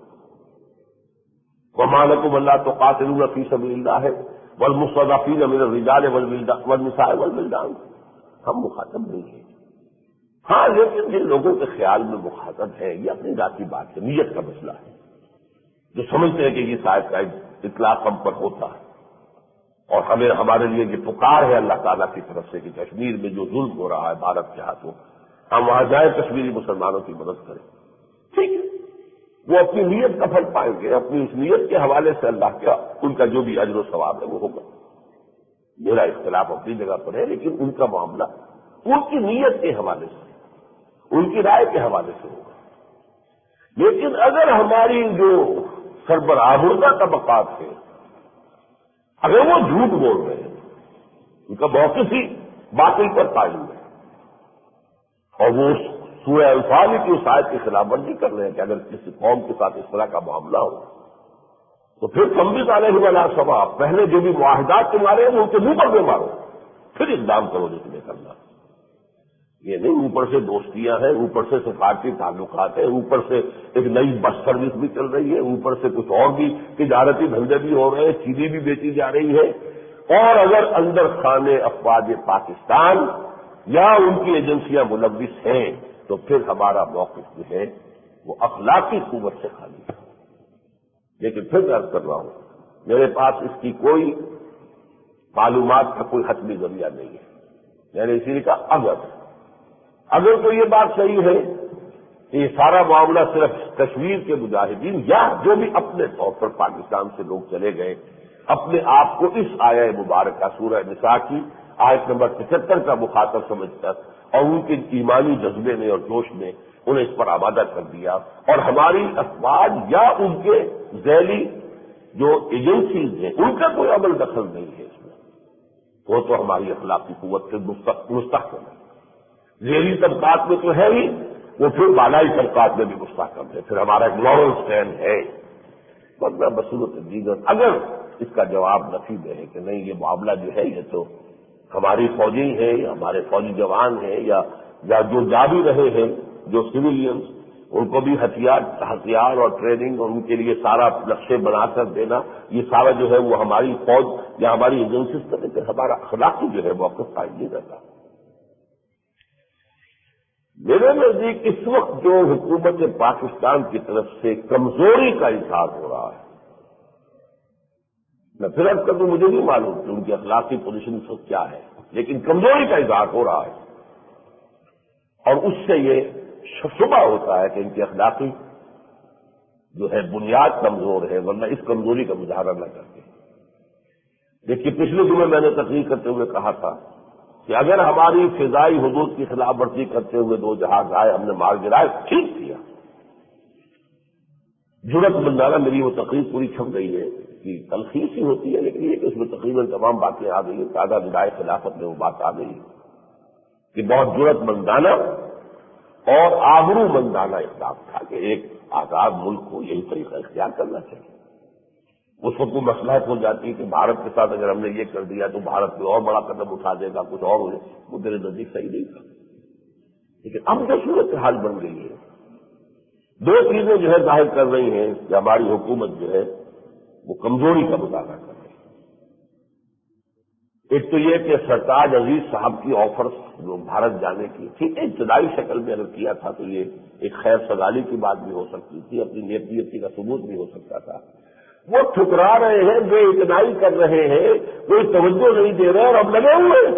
وَمَا لَكُمْ أَلَّا تُقَاتِلُونَ فِي سَبِيلِ اللَّهِ وَالْمُسْتَضْعَفِينَ مِنَ الرِّجَالِ وَالنِّسَاءِ وَالْوِلْدَانِ، ہم مخاطب نہیں ہیں۔ ہاں لیکن جن لوگوں کے خیال میں مخاطب ہے، یہ اپنی ذاتی بات ہے، نیت کا مسئلہ ہے، جو سمجھتے ہیں کہ یہ آیت کا اطلاق ہم پر ہوتا ہے اور ہمیں ہمارے لیے یہ پکار ہے اللہ تعالیٰ کی طرف سے کہ کشمیر میں جو ظلم ہو رہا ہے بھارت کے ہاتھوں، ہم وہاں جائیں، کشمیری مسلمانوں کی مدد کریں، ٹھیک ہے، وہ اپنی نیت کا پھل پائیں گے، اپنی اس نیت کے حوالے سے اللہ کا ان کا جو بھی اجر و ثواب ہے وہ ہوگا۔ میرا اختلاف اپنی جگہ پر ہے، لیکن ان کا معاملہ ان کی نیت کے حوالے سے، ان کی رائے کے حوالے سے ہوگا۔ لیکن اگر ہماری جو سربراہردہ طبقات ہیں اگر وہ جھوٹ بول رہے ہیں، ان کا موقف ہی باطل پر قائم ہے، اور وہ سورہ انفال کی اس آیت کی خلاف ورزی کر رہے ہیں کہ اگر کسی قوم کے ساتھ اس طرح کا معاملہ ہو تو پھر سمجھ علیہ والا سوا پہلے جو بھی معاہدات تمہارے ہیں ان کے منہ پر بھی مارو، پھر اقدام کرو جو تمہیں کرنا۔ یہ نہیں اوپر سے دوستیاں ہیں، اوپر سے سفارتی تعلقات ہیں، اوپر سے ایک نئی بس سروس بھی چل رہی ہے، اوپر سے کچھ اور بھی تجارتی دھندے بھی ہو رہے ہیں، چیزیں بھی بیچی جا رہی ہے، اور اگر اندر خانے افواج پاکستان یا ان کی ایجنسیاں ملوث ہیں تو پھر ہمارا موقف جو ہے وہ اخلاقی قوت سے خالی ہے۔ لیکن پھر عرض کر رہا ہوں، میرے پاس اس کی کوئی معلومات کا کوئی حتمی ذریعہ نہیں ہے، میں نے اسی لیے کہا اگر اگر تو یہ بات صحیح ہے کہ یہ سارا معاملہ صرف کشمیر کے مجاہدین یا جو بھی اپنے طور پر پاکستان سے لوگ چلے گئے اپنے آپ کو اس آیہ مبارکہ سورہ نساء کی آیت نمبر پچہتر کا مخاطب سمجھ کر اور ان کے ایمانی جذبے میں اور جوش میں انہیں اس پر آمادہ کر دیا، اور ہماری افواج یا ان کے ذیلی جو ایجنسیز ہیں ان کا کوئی عمل دخل نہیں ہے اس میں، وہ تو ہماری اخلاقی قوت سے مستحکم ہے۔ ذیلی طبقات میں تو ہے ہی، وہ پھر بالائی طبقات میں بھی مستحکم ہے، پھر ہمارا ایک مورل اسٹینڈ ہے۔ ورنہ بصورت دیگر اگر اس کا جواب نفی میں ہے کہ نہیں یہ معاملہ جو ہے یہ تو ہماری فوجی ہیں یا ہمارے فوجی جوان ہیں یا یا جو جا بھی رہے ہیں جو سویلینز، ان کو بھی ہتھیار ہتھیار اور ٹریننگ اور ان کے لیے سارا نقشے بنا کر دینا، یہ سارا جو ہے وہ ہماری فوج یا ہماری ایجنسیز کرے، پھر ہمارا اخلاقی جو ہے موقف قائم نہیں رہتا۔ میرے نزدیک اس وقت جو حکومت پاکستان کی طرف سے کمزوری کا اظہار ہو رہا ہے، میں پھر اب تک تو مجھے نہیں معلوم کہ ان کی اخلاقی پوزیشن اس وقت کیا ہے، لیکن کمزوری کا اظہار ہو رہا ہے، اور اس سے یہ شبہ ہوتا ہے کہ ان کی اخلاقی جو ہے بنیاد کمزور ہے، ورنہ اس کمزوری کا مظاہرہ نہ کرتے۔ دیکھیے پچھلے دنوں میں نے تقریر کرتے ہوئے کہا تھا کہ اگر ہماری فضائی حدود کی خلاف ورزی کرتے ہوئے دو جہاز آئے، ہم نے مار گرائے، ٹھیک کیا، جرت مندانہ میری وہ تقریر پوری چھپ گئی ہے کہ تلخیص ہی ہوتی ہے، لیکن یہ کہ اس میں تقریباً تمام باتیں آ گئی ہیں، تازہ ندائے خلافت میں وہ بات آ گئی کہ بہت جرت مندانہ اور آبرو مندانہ اقدام تھا کہ ایک آزاد ملک کو یہی طریقہ اختیار کرنا چاہیے۔ اس وقت وہ مصلحت ہو جاتی ہے کہ بھارت کے ساتھ اگر ہم نے یہ کر دیا تو بھارت کوئی اور بڑا قدم اٹھا دے گا، کچھ اور ہو جائے، وہ میرے نزدیک صحیح نہیں تھا۔ لیکن اب جو صورت حال بن گئی ہے، دو چیزیں جو ہے ظاہر کر رہی ہیں کہ ہماری حکومت جو ہے وہ کمزوری کا مظاہرہ کر رہی ہے۔ ایک تو یہ کہ سرتاج عزیز صاحب کی آفر جو بھارت جانے کی تھی، ابتدائی شکل میں اگر کیا تھا تو یہ ایک خیر سگالی کی بات بھی ہو سکتی تھی، اپنی نیتی کا ثبوت بھی ہو سکتا تھا۔ وہ ٹھکرا رہے ہیں، بے اعتنائی کر رہے ہیں، کوئی توجہ نہیں دے رہے اور اب لگے ہوئے ہیں۔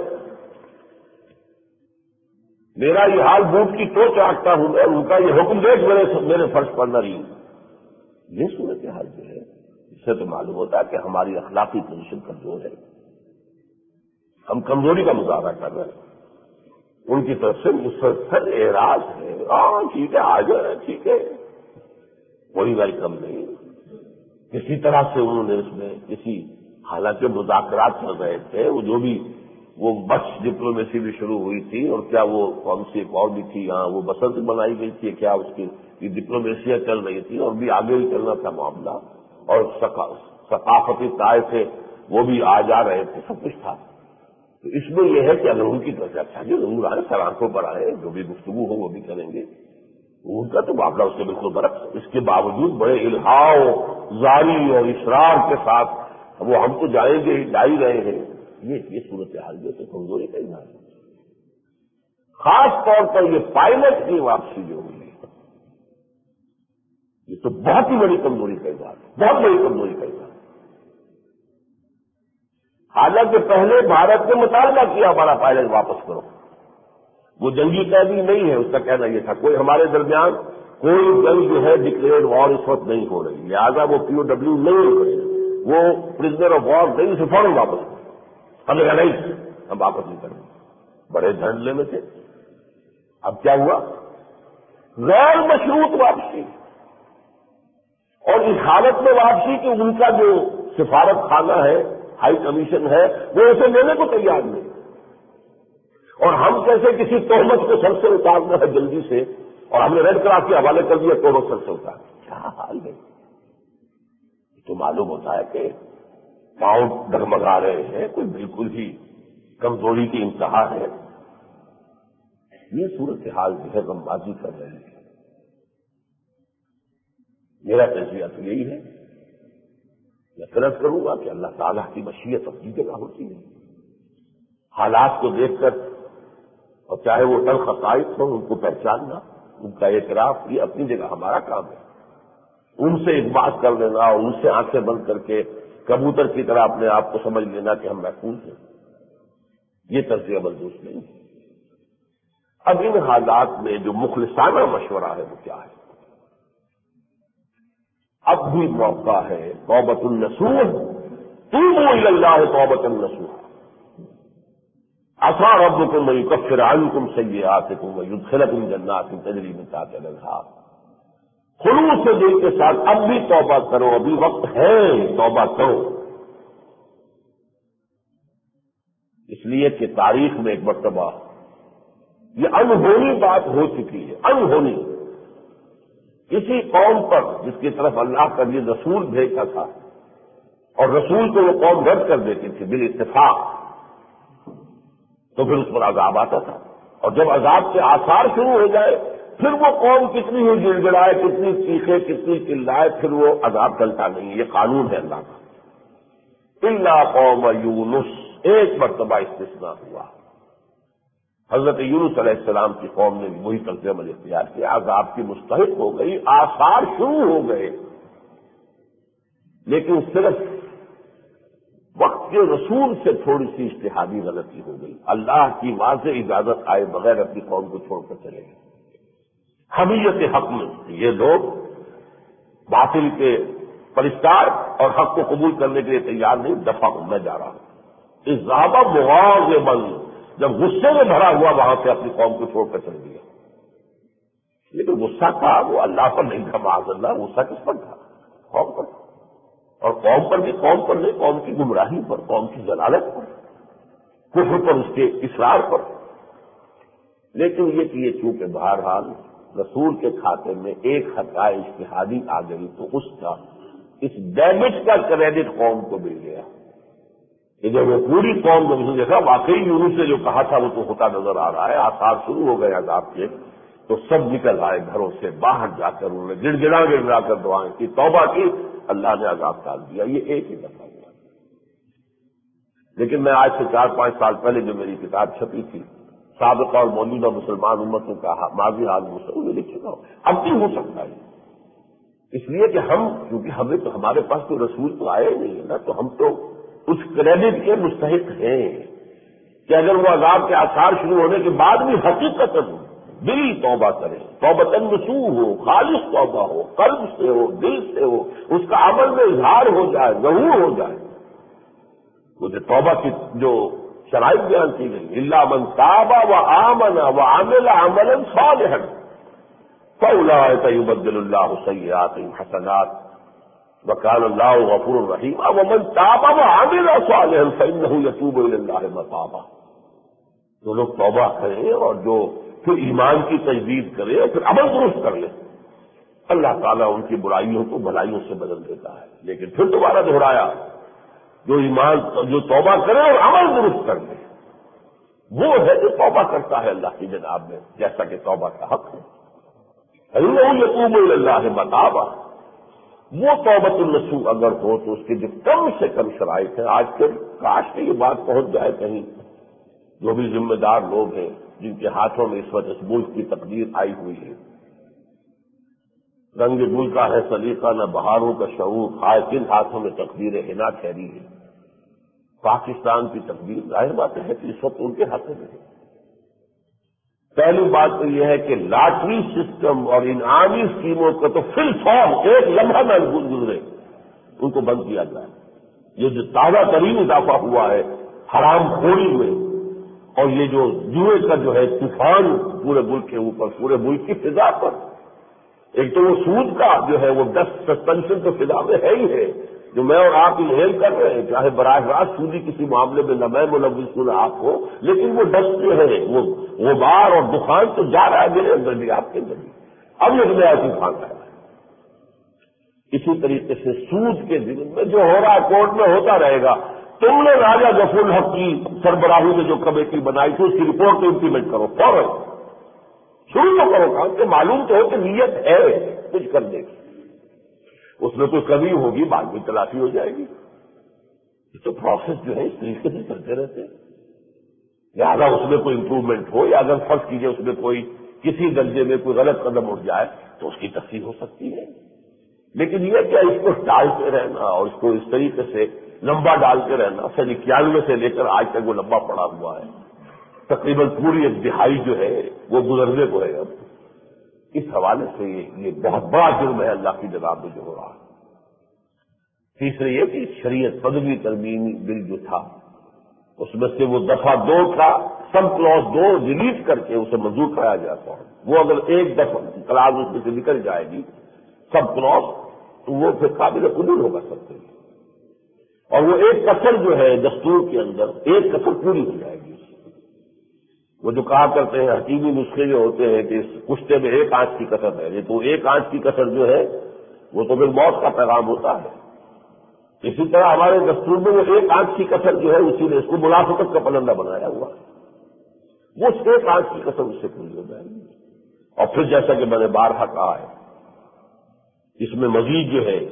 میرا یہ حال بوٹ کی تو چاٹتا ہوں میں، ان کا یہ حکم دیکھ میرے میرے فرش پر نہ رہی۔ یہ صورت حال جو ہے اس سے تو معلوم ہوتا ہے کہ ہماری اخلاقی پوزیشن کمزور ہے، ہم کمزوری کا مظاہرہ کر رہے ہیں۔ ان کی طرف سے مسلسل اعراض ہے، ہاں ٹھیک ہے آ جائے، ٹھیک ہے، کوئی ویلکم نہیں، کسی طرح سے انہوں نے اس میں کسی حالانکہ مذاکرات چل رہے تھے، وہ جو بھی وہ بس ڈپلومیسی بھی شروع ہوئی تھی، اور کیا وہ کون سی ایک اور بھی تھی، ہاں وہ بسنت بنائی گئی تھی، کیا اس کی ڈپلومیسیاں چل رہی تھی، اور بھی آگے بھی چلنا تھا معاملہ، اور ثقافتی طائفے وہ بھی آ جا رہے تھے، سب کچھ تھا۔ تو اس میں یہ ہے کہ اگر ان کی طرف سے اچھا جو ضرور آئے، سر آنکھوں پر آئے، جو بھی گفتگو ہو وہ بھی کریں گے، ان کا تو معاملہ اس کے بالکل برعکس۔ اس کے باوجود بڑے الہاؤ زاری اور اصرار کے ساتھ وہ ہم تو جائیں گے ہی جا ہی رہے ہیں، یہ یہ صورتحال جو ہے کمزوری کا اظہار ہے۔ خاص طور پر یہ پائلٹ کی واپسی جو ہوئی ہے، یہ تو بہت ہی بڑی کمزوری کا اظہار ہے، بہت بڑی کمزوری کا اظہار ہے۔ حالانکہ پہلے بھارت نے مطالبہ کیا ہمارا پائلٹ واپس کرو، وہ جنگی قیدی نہیں ہے، اس کا کہنا یہ تھا کوئی ہمارے درمیان کوئی جنگ جو ہے ڈکلیئرڈ وار اس وقت نہیں ہو رہی، لہٰذا وہ پی او ڈبلو نہیں ہو رہے، وہ پرزنر آف وار نہیں، اسے فوراً واپس کرو۔ ہم نے کہا نہیں، ہم واپس نہیں کریں گے، بڑے دھڑلے میں تھے۔ اب کیا ہوا؟ غیر مشروط واپسی، اور اس حالت میں واپسی کہ ان کا جو سفارت خانہ ہے ہائی کمیشن ہے وہ اسے لینے کو تیار نہیں، اور ہم کیسے کسی تہمت کو سر سے اتارنا ہے جلدی سے، اور ہم نے ریڈ کراس کے حوالے کر دیا تو وہ سر سے اتار، کیا حال ہے؟ تو معلوم ہوتا ہے کہ پاؤں ڈگمگا رہے ہیں، کوئی بالکل ہی کمزوری کی انتہا ہے۔ یہ صورتحال جو ہے غم بازی کر رہی ہے۔ میرا تجزیہ تو یہی ہے، میں فرض کروں گا کہ اللہ تعالیٰ کی مشیت اپنی جگہ ہوتی ہے، حالات کو دیکھ کر، اور چاہے وہ تلخ حقائق ہو ان کو پہچاننا، ان کا اعتراف، یہ اپنی جگہ ہمارا کام ہے۔ ان سے ایک بات کر لینا اور ان سے آنکھیں بند کر کے کبوتر کی طرح اپنے آپ کو سمجھ لینا کہ ہم محفوظ ہیں، یہ طرز عمل درست نہیں ہے۔ اب ان حالات میں جو مخلصانہ مشورہ ہے وہ کیا ہے؟ اب بھی موقع ہے توبۃ النصوح، توبوا الی اللہ توبۃ النصوح، عسیٰ ربکم ان یکفر عنکم سیئاتکم ویدخلکم جنات تجری من تحتہا الانہار۔ خلوص سے دل کے ساتھ اب بھی توبہ کرو، ابھی وقت ہے، توبہ کرو، اس لیے کہ تاریخ میں ایک مرتبہ یہ انہونی بات ہو چکی ہے، انہونی کسی قوم پر جس کی طرف اللہ کا یہ رسول بھیجا تھا، اور رسول کو وہ قوم رد کر دیتی تھی بالاتفاق، تو پھر اس پر عذاب آتا تھا، اور جب عذاب کے آثار شروع ہو جائے پھر وہ قوم کتنی ہی گڑ گڑائے، کتنی چیخے، کتنی چلائے، پھر وہ عذاب چلتا نہیں، یہ قانون ہے اللہ کا۔ الا قوم یونس، ایک مرتبہ استثناء ہوا، حضرت یونس علیہ السلام کی قوم نے بھی وہی طرز عمل اختیار کیا، عذاب کی مستحق ہو گئی، آثار شروع ہو گئے، لیکن صرف وقت کے رسول سے تھوڑی سی اجتہادی غلطی ہو گئی، اللہ کی واضح اجازت آئے بغیر اپنی قوم کو چھوڑ کر چلے گئے۔ حمیت حق میں یہ لوگ باطل کے پرستار اور حق کو قبول کرنے کے لیے تیار نہیں، دفع ہوں، میں جا رہا ہوں۔ اذهب مغاضبا، جب غصے میں بھرا ہوا وہاں سے اپنی قوم کو چھوڑ کر چل دیا، لیکن غصہ تھا وہ اللہ پر نہیں تھا، معاذ اللہ، غصہ کس پر تھا؟ قوم پر، اور قوم پر بھی، قوم پر نہیں، قوم کی گمراہی پر، قوم کی ضلالت پر، کفر پر، اس کے اصرار پر۔ لیکن یہ کہ یہ چونکہ بہرحال رسول کے کھاتے میں ایک خطا اجتہادی آ گئی تو اس کا، اس ڈیمیج کا کریڈٹ قوم کو مل گیا کہ جب وہ پوری قوم نے دیکھا واقعی یونس نے جو کہا تھا وہ تو ہوتا نظر آ رہا ہے، آثار شروع ہو گئے عذاب کے، تو سب نکل آئے گھروں سے باہر، جا کر انہوں نے گڑ گڑا گڑ گڑا کر دعائیں کی، توبہ کی، اللہ نے عذاب ٹال دیا۔ یہ ایک ہی دفعہ ہوا۔ لیکن میں آج سے چار پانچ سال پہلے جو میری کتاب چھپی تھی، سابقہ اور موجودہ مسلمان امتوں کا ماضی حال مسلم میں لکھ چکا ہوں، اب بھی ہو سکتا ہے، اس لیے کہ ہم، کیونکہ ہمیں تو، ہمارے پاس تو رسول تو آئے نہیں ہے نا، تو ہم تو اس کریڈٹ کے مستحق ہیں کہ اگر وہ عذاب کے آثار شروع ہونے کے بعد بھی حقیقت دل توبہ کرے، توبۃ نصوح ہو، خالص توبہ ہو، قلب سے ہو، دل سے ہو، اس کا عمل میں اظہار ہو جائے، ظہور ہو جائے۔ مجھے توبہ کی جو شرائط بیان کی گئی، الا من تاب وآمن وعمل عملا صالحا فاولئک یبدل اللہ سیئاتہم حسنات وکان اللہ غفور رحیم، ومن تاب وعمل صالحا فانہ یتوب الی اللہ متابا۔ جو لوگ توبہ کریں اور جو پھر ایمان کی تجدید کرے، پھر عمل درست کر لے، اللہ تعالیٰ ان کی برائیوں کو بھلائیوں سے بدل دیتا ہے۔ لیکن پھر دوبارہ دہرایا، جو ایمان، جو توبہ کرے اور عمل درست کر لے، وہ ہے جو توبہ کرتا ہے اللہ کی جناب میں، جیسا کہ توبہ کا حق ہے۔ فإنہ یتوب الی اللہ متابا، وہ توبۃ النصوح اگر ہو تو اس کے جو کم سے کم شرائط ہیں، آج کل کاش کہ یہ بات پہنچ جائے کہیں، جو بھی ذمہ دار لوگ ہیں جن کے ہاتھوں میں اس وقت اس ملک کی تقدیر آئی ہوئی ہے، رنگ گل کا ہے سلیقہ نہ بہاروں کا شعور، ہائے کن ہاتھوں میں تقدیر حنا ٹھہری ہے۔ پاکستان کی تقدیر ظاہر بات ہے کہ اس وقت ان کے ہاتھوں میں ہے۔ پہلی بات تو یہ ہے کہ لاٹری سسٹم اور انعامی اسکیموں کو تو فی الفور ایک لمحہ میں گزرے ان کو بند کیا جائے۔ یہ جو تازہ ترین اضافہ ہوا ہے حرام خوری میں، اور یہ جو جوئے کا جو ہے طوفان پورے ملک کے اوپر، پورے ملک کی فضا پر، ایک تو وہ سود کا جو ہے وہ ڈسٹ سسپینشن تو فضا میں ہے ہی ہے، جو میں اور آپ انہیل کر رہے ہیں، چاہے براہ راست سودی کسی معاملے میں نہ میں ملوث ہوں نہ آپ ہو، لیکن وہ ڈسٹ جو ہے، وہ غبار اور دخان تو جا رہا ہے میرے اندر بھی، آپ کے اندر بھی، اب یہ نیا طوفان آیا ہے۔ اسی طریقے سے سود کے دن میں جو ہو رہا ہے کورٹ میں ہوتا رہے گا۔ تم نے راجہ غفور الحق کی سربراہی میں جو کمیٹی بنائی تھی اس کی رپورٹ کو امپلیمنٹ کرو، فوراً شروع تو کرو کام، کہ معلوم تو ہو کہ نیت ہے کچھ کرنے کی، اس میں کوئی کمی ہوگی بعد میں تلافی ہو جائے گی۔ یہ تو پروسیس جو ہے اس طریقے سے چلتے رہتے ہیں، لہٰذا اس میں کوئی امپروومنٹ ہو یا اگر فرض کیجیے اس میں کوئی کسی درجے میں کوئی غلط قدم اٹھ جائے تو اس کی تصحیح ہو سکتی ہے، لیکن یہ کیا اس کو ٹالتے رہنا اور اس کو اس طریقے سے لمبا ڈالتے رہنا، سن اکیانوے سے لے کر آج تک وہ لمبا پڑا ہوا ہے، تقریباً پوری ایک دہائی جو ہے وہ گزرنے کو ہے۔ اب اس حوالے سے یہ یہ بہت بڑا جرم ہے اللہ کی جناب میں جو ہو رہا ہے۔ تیسرے یہ کہ شریعت پدوی ترمیمی بل جو تھا اس میں سے وہ دفعہ دو کا سب کلوز دو ڈیلیٹ کر کے اسے منظور کرایا جاتا ہے، وہ اگر ایک دفعہ کلاس اس میں سے نکل جائے گی سب کلوز تو وہ پھر قابل قبول ہوگا سب کے لیے، اور وہ ایک کسر جو ہے دستور کے اندر ایک کسر پوری ہو جائے گی۔ وہ جو کہا کرتے ہیں حکیمی نسخے جو ہوتے ہیں کہ اس کشتے میں ایک آنچ کی کسر ہے، تو ایک آنچ کی کسر جو ہے وہ تو پھر موت کا پیغام ہوتا ہے۔ اسی طرح ہمارے دستور میں وہ ایک آنچ کی کسر جو ہے اسی نے اس کو منافقت کا پلندہ بنایا ہوا، وہ ایک آنچ کی کسر اس سے پوری ہو جائے گی۔ اور پھر جیسا کہ میں نے بارہا کہا ہے اس میں مزید جو ہے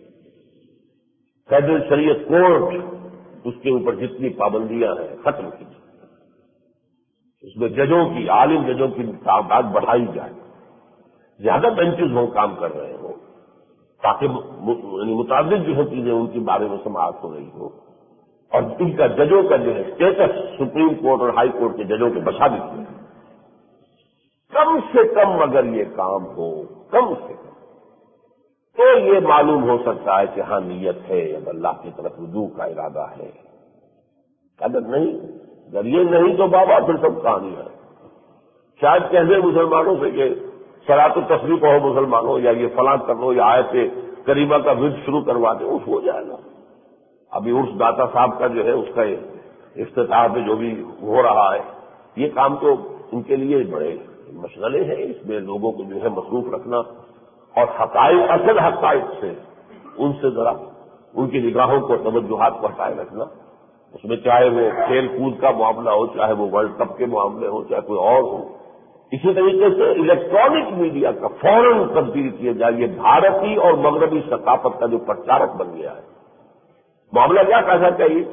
فیڈرل شریعت کورٹ اس کے اوپر جتنی پابندیاں ہیں ختم کی، اس میں ججوں کی عالم ججوں کی تعداد بڑھائی جائے، زیادہ بینچز ہوں کام کر رہے ہوں تاکہ یعنی متعدد جو ہے چیزیں ان کے بارے میں سماعت ہو رہی ہو، اور ان کا ججوں کا جو ہے اسٹیٹس سپریم کورٹ اور ہائی کورٹ کے ججوں کے بچا بھی کیا، کم سے کم اگر یہ کام ہو کم سے کم تو یہ معلوم ہو سکتا ہے کہ ہاں نیت ہے، اب اللہ کی طرف رجوع کا ارادہ ہے۔ اگر نہیں، اگر یہ نہیں تو بابا پھر سب کہانی ہے، شاید کہہ دیں مسلمانوں سے کہ صلاۃ التسبیح پڑھو مسلمانوں، یا یہ فلاں کر لو، یا آیت کریمہ کا ورد شروع کروا دیں، اس ہو جائے گا۔ ابھی عرس داتا صاحب کا جو ہے اس کا افتتاح پہ جو بھی ہو رہا ہے، یہ کام تو ان کے لیے بڑے مشغلے ہیں، اس میں لوگوں کو جو ہے مصروف رکھنا اور حقائق اصل حقائق سے ان سے ذرا ان کی نگاہوں کو توجہات کو ہٹائے رکھنا، اس میں چاہے وہ کھیل کود کا معاملہ ہو، چاہے وہ ورلڈ کپ کے معاملے ہو، چاہے کوئی اور ہو۔ اسی طریقے سے الیکٹرانک میڈیا کا فوراً تبدیل کیا جائے، یہ بھارتی اور مغربی ثقافت کا جو پرچارک بن گیا ہے۔ معاملہ کیا کہنا چاہیے،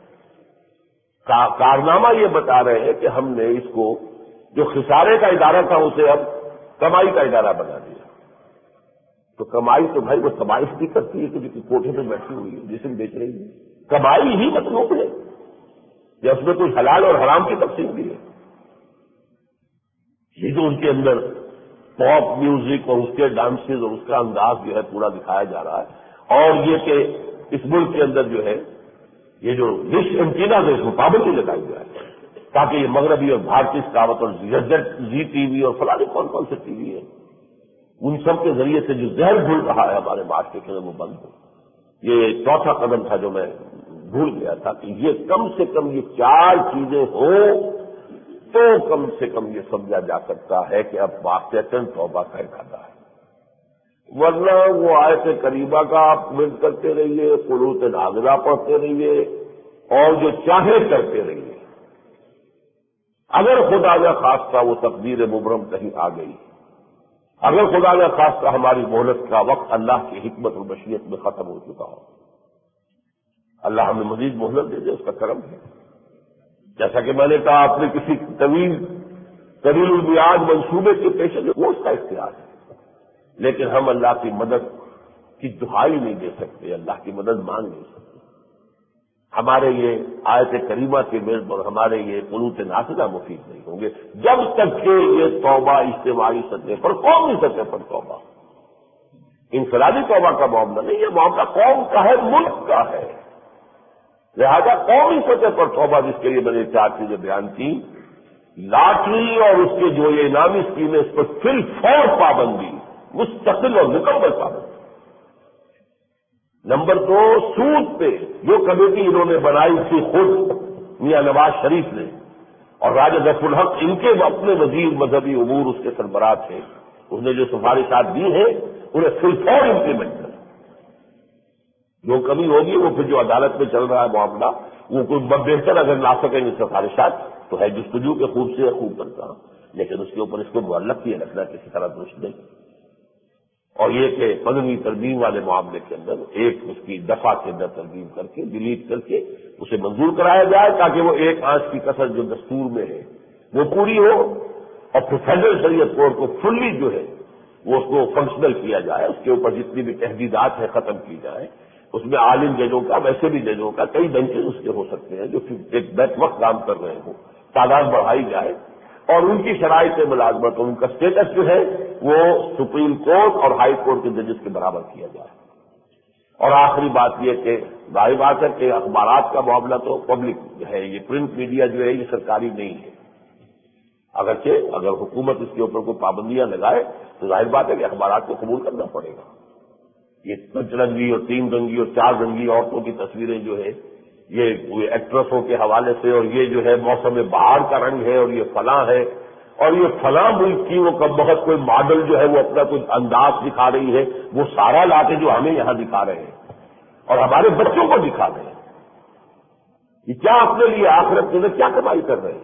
کارنامہ یہ بتا رہے ہیں کہ ہم نے اس کو جو خسارے کا ادارہ تھا اسے اب کمائی کا ادارہ بنا دیا۔ تو کمائی تو بھائی وہ تباہی بھی کرتی ہے کہ جو کوٹھے پہ بیٹھی ہوئی ہے جسے بیچ رہی ہے، کمائی ہی مطلوب ہے، یا اس میں کوئی حلال اور حرام کی تقسیم بھی ہے۔ یہ جو ان کے اندر پاپ میوزک اور اس کے ڈانسز اور اس کا انداز جو ہے پورا دکھایا جا رہا ہے، اور یہ کہ اس ملک کے اندر جو ہے یہ جو ڈش اینٹینا ہے اس کو پابندی لگائی جائے تاکہ یہ مغربی اور بھارتی ثقافت اور زی ٹی وی اور فلاں کون کون سے ٹی وی ہے ان سب کے ذریعے سے جو زہر گھل رہا ہے ہمارے معاشرے کے وہ بند ہو۔ یہ چوتھا قدم تھا جو میں بھول گیا تھا کہ یہ کم سے کم یہ چار چیزیں ہوں تو کم سے کم یہ سمجھا جا سکتا ہے کہ اب واقعتاً توبہ کا ارادہ ہے، ورنہ وہ آیت کریمہ کا آپ ورد کرتے رہیے، قنوت نازلہ پڑھتے رہیے اور جو چاہے کرتے رہیے، اگر خدا نہ خواستہ وہ تقدیر مبرم کہیں آ گئی، اگر خدا نہ خواستہ ہماری مہلت کا وقت اللہ کی حکمت اور مشیت میں ختم ہو چکا ہو، اللہ ہمیں مزید مہلت دے دے، اس کا کرم ہے۔ جیسا کہ میں نے کہا آپ نے کسی طویل طویل المیعاد منصوبے کے پیش وہ اس کا اختیار ہے، لیکن ہم اللہ کی مدد کی دہائی نہیں دے سکتے، اللہ کی مدد مانگ نہیں سکتے۔ ہمارے یہ آیت کریمہ کے ورد اور ہمارے یہ قنوت نازلہ مفید نہیں ہوں گے جب تک کہ یہ توبہ اجتماعی سطح پر، قومی سطح پر توبہ، انفرادی توبہ کا معاملہ نہیں، یہ معاملہ قوم کا ہے، ملک کا ہے، لہذا قومی سطح پر توبہ جس کے لیے میں نے چار چیزیں بیان کی، لاٹری اور اس کے جو یہ انعامی اسکیمیں اس پر فی الفور پابندی، مستقل اور مکمل پابندی، نمبر دو، سود پہ جو کمیٹی انہوں نے بنائی تھی خود میاں نواز شریف نے اور راجہ ظفر الحق، ان کے اپنے وزیر مذہبی امور اس کے سربراہ تھے، اس نے جو سفارشات دی ہیں انہیں فل فور امپلیمنٹ کریں. جو کمی ہوگی وہ پھر جو عدالت میں چل رہا ہے معاملہ، وہ کوئی بہتر اگر لا سکیں گے سفارشات تو ہے جستجو کے خوب سے خوب کرتا، لیکن اس کے اوپر اس کو معلق کیے رکھنا کسی طرح درست نہیں. اور یہ کہ مدنی ترمیم والے معاملے کے اندر ایک اس کی دفعہ کے اندر ترمیم کر کے ڈیلیٹ کر کے اسے منظور کرایا جائے تاکہ وہ ایک آنچ کی کثر جو دستور میں ہے وہ پوری ہو، اور پھر فیڈرل شریعت کورٹ کو فلی جو ہے وہ اس کو فنکشنل کیا جائے، اس کے اوپر جتنی بھی تحدیدات ہیں ختم کی جائیں. اس میں عالم ججوں کا، ویسے بھی ججوں کا کئی بینچز اس کے ہو سکتے ہیں جو ایک بیک وقت کام کر رہے ہوں، تعداد بڑھائی جائے اور ان کی شرائط ملازمت اور ان کا اسٹیٹس جو ہے وہ سپریم کورٹ اور ہائی کورٹ کے ججز کے برابر کیا جائے. اور آخری بات یہ کہ ظاہر بات ہے کہ اخبارات کا معاملہ تو پبلک ہے، یہ پرنٹ میڈیا جو ہے یہ سرکاری نہیں ہے. اگرچہ اگر حکومت اس کے اوپر کوئی پابندیاں لگائے تو ظاہر بات ہے کہ اخبارات کو قبول کرنا پڑے گا. یہ پنچ رنگی اور تین رنگی اور چار رنگی عورتوں کی تصویریں جو ہے یہ ایکٹریسوں کے حوالے سے، اور یہ جو ہے موسم بہار کا رنگ ہے اور یہ فلاں ہے اور یہ فلاں ملک کی وہ کم بخت کوئی ماڈل جو ہے وہ اپنا کوئی انداز دکھا رہی ہے، وہ سارا لاتے جو ہمیں یہاں دکھا رہے ہیں اور ہمارے بچوں کو دکھا رہے ہیں. یہ کیا اپنے لیے آخرت کے لیے کیا کمائی کر رہے ہیں؟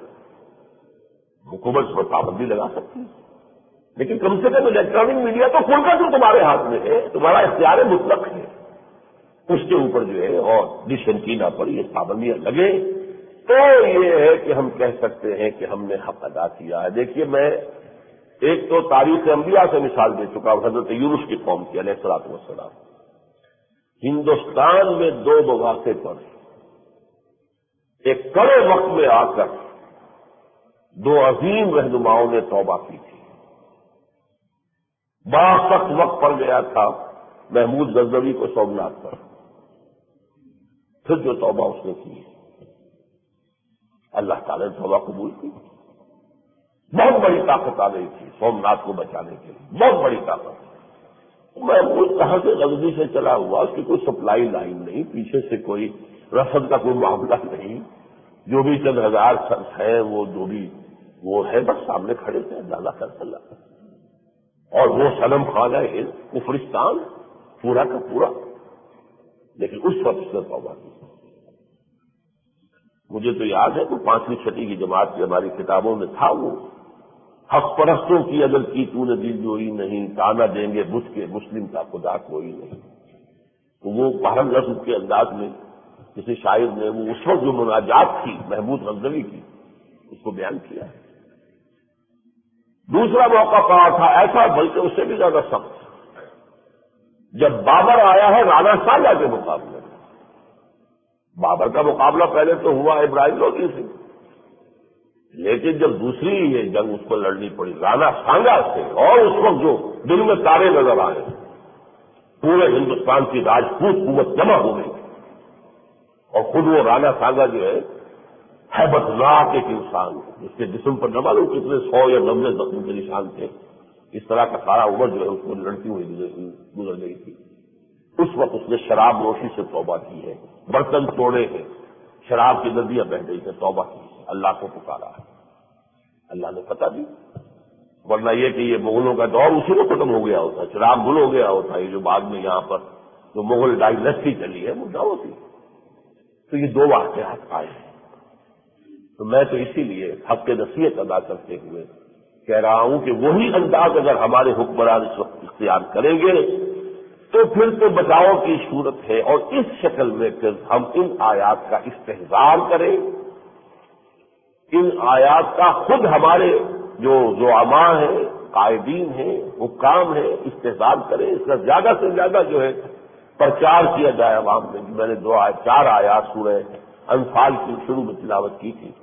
حکومت اس پر پابندی لگا سکتی ہے، لیکن کم سے کم الیکٹرانک میڈیا تو کھل کر جو تمہارے ہاتھ میں ہے، تمہارا اختیار مطلق ہے، اس کے اوپر جو ہے اور ڈسنٹینا پر یہ پابندیاں لگے تو یہ ہے کہ ہم کہہ سکتے ہیں کہ ہم نے حق ادا کیا ہے. دیکھیے میں ایک تو تاریخ انبیاء سے مثال دے چکا ہوں، حضرت یونس کی قوم کی علیہ الصلوۃ والسلام. ہندوستان میں دو مواقع پر ایک کڑے وقت میں آ کر دو عظیم رہنماؤں نے توبہ کی تھی. بڑا سخت وقت پڑ گیا تھا محمود غزنوی کو سومناتھ پر، پھر جو توبہ اس نے کی اللہ تعالی نے توبہ قبول کی. بہت بڑی طاقت آ گئی تھی سومناتھ کو بچانے کے لیے، بہت بڑی طاقت. محمود کہاں سے غزنی سے چلا ہوا، اس کی کوئی سپلائی لائن نہیں، پیچھے سے کوئی رسد کا کوئی معاملہ نہیں، جو بھی چند ہزار شخص ہیں وہ جو بھی وہ ہے بس سامنے کھڑے تھے اللہ کا اللہ، اور وہ صنم خانہ ہے کفرستان پورا کا پورا. لیکن اس وقت اس نے توبہ کی. مجھے تو یاد ہے کہ پانچویں چھٹی کی جماعت کی ہماری کتابوں میں تھا وہ حق پرستوں کی اگر کی تو نے دل جوئی نہیں، تانا دیں گے بت کے مسلم کا خدا کوئی نہیں. تو وہ بہرحال لفظ کے انداز میں کسی شاعر نے وہ اس وقت جو مناجات تھی محمود غزنوی کی اس کو بیان کیا ہے. دوسرا موقع پڑا تھا ایسا، بلکہ اس سے بھی زیادہ سخت، جب بابر آیا ہے رانا سانگا کے مقابلے میں. بابر کا مقابلہ پہلے تو ہوا ابراہیم لودھی سے، لیکن جب دوسری یہ جنگ اس کو لڑنی پڑی رانا سانگا سے، اور اس وقت جو دل میں تارے نظر آئے، پورے ہندوستان کی راجپوت قوت جمع ہو گئی اور خود وہ رانا سانگا جو ہے ہیبت ناک ایک انسان، جس کے جسم پر نہ معلوم کتنے سو یا نبے زخم کے نشان تھے، اس طرح کا سارا عمر جو ہے اس کو لڑتی ہوئی گزر گئی تھی. اس وقت اس نے شراب نوشی سے توبہ کی ہے، برتن توڑے ہیں، شراب کی ندیاں بہہ گئی ہیں، توبہ کی ہے، اللہ کو پکارا ہے. اللہ نے پتہ دی، ورنہ یہ کہ یہ مغلوں کا دور اسی میں ختم ہو گیا ہوتا، شراب گل ہو گیا ہوتا. یہ جو بعد میں یہاں پر جو مغل ڈائنیسٹی چلی ہے وہ نہ ہوتی. تو یہ دو واقعات آئے ہیں. تو میں تو اسی لیے حق نصیحت ادا کرتے ہوئے کہہ رہا ہوں کہ وہی انداز اگر ہمارے حکمران اس وقت اختیار کریں گے تو پھر تو بچاؤ کی صورت ہے. اور اس شکل میں پھر ہم ان آیات کا استحضار کریں، ان آیات کا خود ہمارے جو زعماء ہیں، قائدین ہیں، حکام ہیں استحضار کریں، اس کا زیادہ سے زیادہ جو ہے پرچار کیا جائے عوام میں. میں نے دو آیات چار آیات سورہ انفال کی شروع میں تلاوت کی تھی،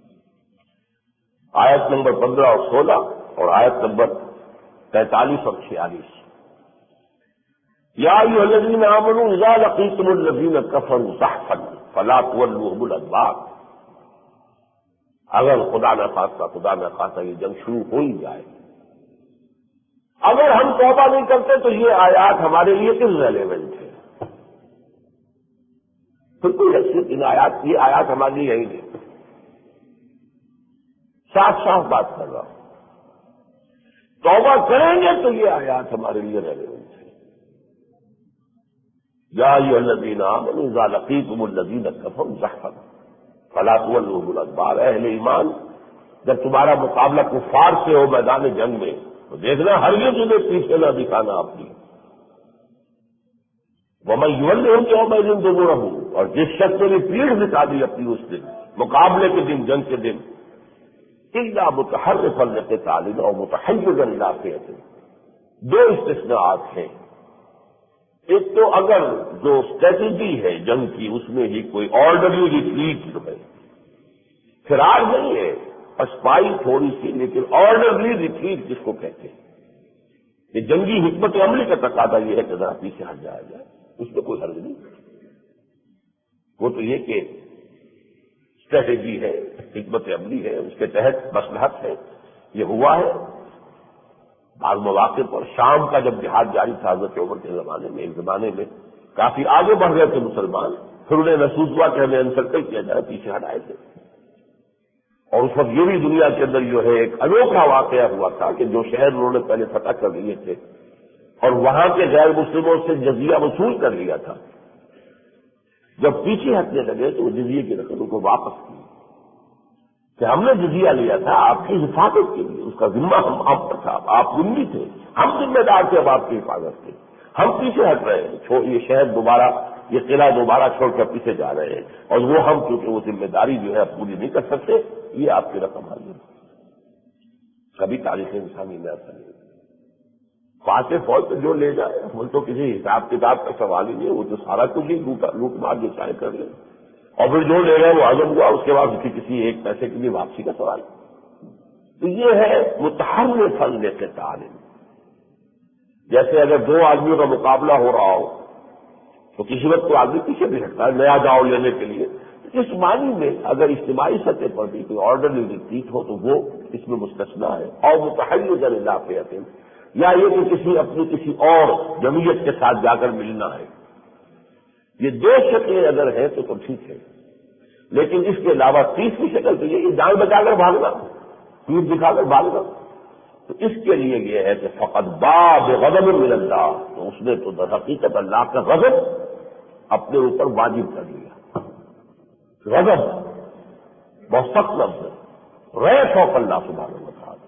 آیت نمبر پندرہ اور سولہ اور آیت نمبر تینتالیس اور چھیالیس. یا ایھا الذین آمنوا اذا لقیتم الذین کفروا زحفا فلا تولوهم الادبار. اگر خدا نہ خواستہ خدا نہ خواستہ یہ جنگ شروع ہو ہی جائے، اگر ہم توبہ نہیں کرتے تو یہ آیات ہمارے لیے کس ریلیونٹ ہے؟ پھر کوئی حیثیت ان آیات کی آیات ہمارے لیے یہی نہیں. صاف صاف بات کر رہا ہوں. توبہ کریں گے تو یہ آیات ہمارے لیے ریلیونٹ ہے. یا ایھا الذین آمنوا اذا لقیتم الذین کفروا زحفا فلا تولوهم الادبار. اہل ایمان جب تمہارا مقابلہ کفار سے ہو میدان جنگ میں تو دیکھنا ہرگز انہیں پیچھے نہ دکھانا اپنی. وَمَن يُوَلِّهُمْ يَوْمَئِذٍ دُبُرَهُ. اور جس شخص نے پیٹھ دکھا دی اپنی اس دن مقابلے کے دن جنگ کے دن إِلَّا مُتَحَرِّفًا لِقِتَالٍ أَوْ مُتَحَيِّزًا إِلَىٰ فِئَةٍ. دو استثناءات ہیں. ایک تو اگر جو اسٹریٹجی ہے جنگ کی اس میں ہی کوئی آرڈرلی ریٹریٹ جو ہے فرار نہیں ہے اسپائی تھوڑی سی لیکن آرڈرلی ریٹریٹ جس کو کہتے ہیں کہ جنگی حکمت عملی کا تقاضا یہ ہے کہ ذرا پیچھے ہٹ جایا جائے اس میں کوئی حرج نہیں. وہ تو یہ کہ اسٹریٹجی ہے حکمت عملی ہے اس کے تحت مصلحت ہے یہ ہوا ہے. بعض مواقع پر شام کا جب جہاد جاری تھا حضرت عمر کے زمانے میں ایک زمانے میں کافی آگے بڑھ گئے تھے مسلمان. پھر انہیں محسوس ہوا کہ ہمیں انسرکل کیا جائے پیچھے ہٹائے تھے. اور اس وقت یہ بھی دنیا کے اندر جو ہے ایک انوکھا واقعہ ہوا تھا کہ جو شہر انہوں نے پہلے فتح کر لیے تھے اور وہاں کے غیر مسلموں سے جزیہ وصول کر لیا تھا جب پیچھے ہٹنے لگے تو وہ جزیے کی رقم کو واپس کی کہ ہم نے جزیہ لیا تھا آپ کی حفاظت کے لیے اس کا ذمہ ہم آپ پر تھا آپ ذمہ تھے ہم ذمہ دار تھے اب آپ کی حفاظت کے ہم پیچھے ہٹ رہے ہیں یہ شہر دوبارہ یہ قلعہ دوبارہ چھوڑ کر پیچھے جا رہے ہیں اور وہ ہم کیونکہ وہ ذمہ داری جو ہے پوری نہیں کر سکتے یہ آپ کی رقم آئی ہے. کبھی تاریخ انسانی میں ایسا نہیں فاتح فوج تو جو لے جائے ہم تو کسی حساب کتاب کا سوال ہی نہیں وہ تو سارا کچھ ہی لوٹ مار جو چاہے کر لیں اور پھر جو لے گئے وہ ہضم ہوا اس کے بعد اس کی کسی ایک پیسے کے لیے واپسی کا سوال. تو یہ ہے متحرف لقتال. جیسے اگر دو آدمیوں کا مقابلہ ہو رہا ہو تو کسی وقت تو آدمی پیچھے بھی ہٹتا ہے نیا داؤ لینے کے لیے. اس معنی میں اگر اجتماعی سطح پر بھی کوئی آرڈر ریٹریٹ ہو تو وہ اس میں مستثنا ہے. اور متحیزا الی فئۃ یا یہ کہ کسی اپنی کسی اور جمعیت کے ساتھ جا کر ملنا ہے. یہ دو شکلیں اگر ہیں تو تو ٹھیک ہے لیکن اس کے علاوہ تیسری شکل تو یہ جان بچا کر بھاگنا پیٹ دکھا کر بھاگنا تو اس کے لیے یہ ہے کہ فقط باب غضب من اللہ تو اس نے تو در حقیقت اللہ کا غضب اپنے اوپر واجب کر لیا. غضب بہت سخت لفظ ہے ریس آف اللہ سبحانہ و تعالی.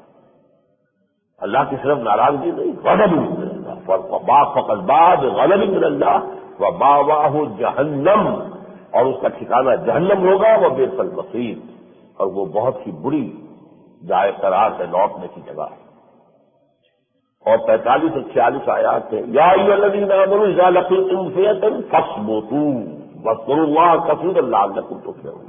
اللہ کی صرف ناراضگی نہیں غضب من اللہ فقط باب غضب من اللہ و ماواہ جہنم اور اس کا ٹھکانہ جہنم ہوگا وہ بئس المصیر اور وہ بہت ہی بری جائے قرار ہے لوٹنے کی جگہ. اور پینتالیس اور چھیالیس آیات ہیں یا ایھا الذین آمنوا اذا لقیتم فئۃ فاثبتوا واذکروا اللہ کثیرا لعلکم تفلحون.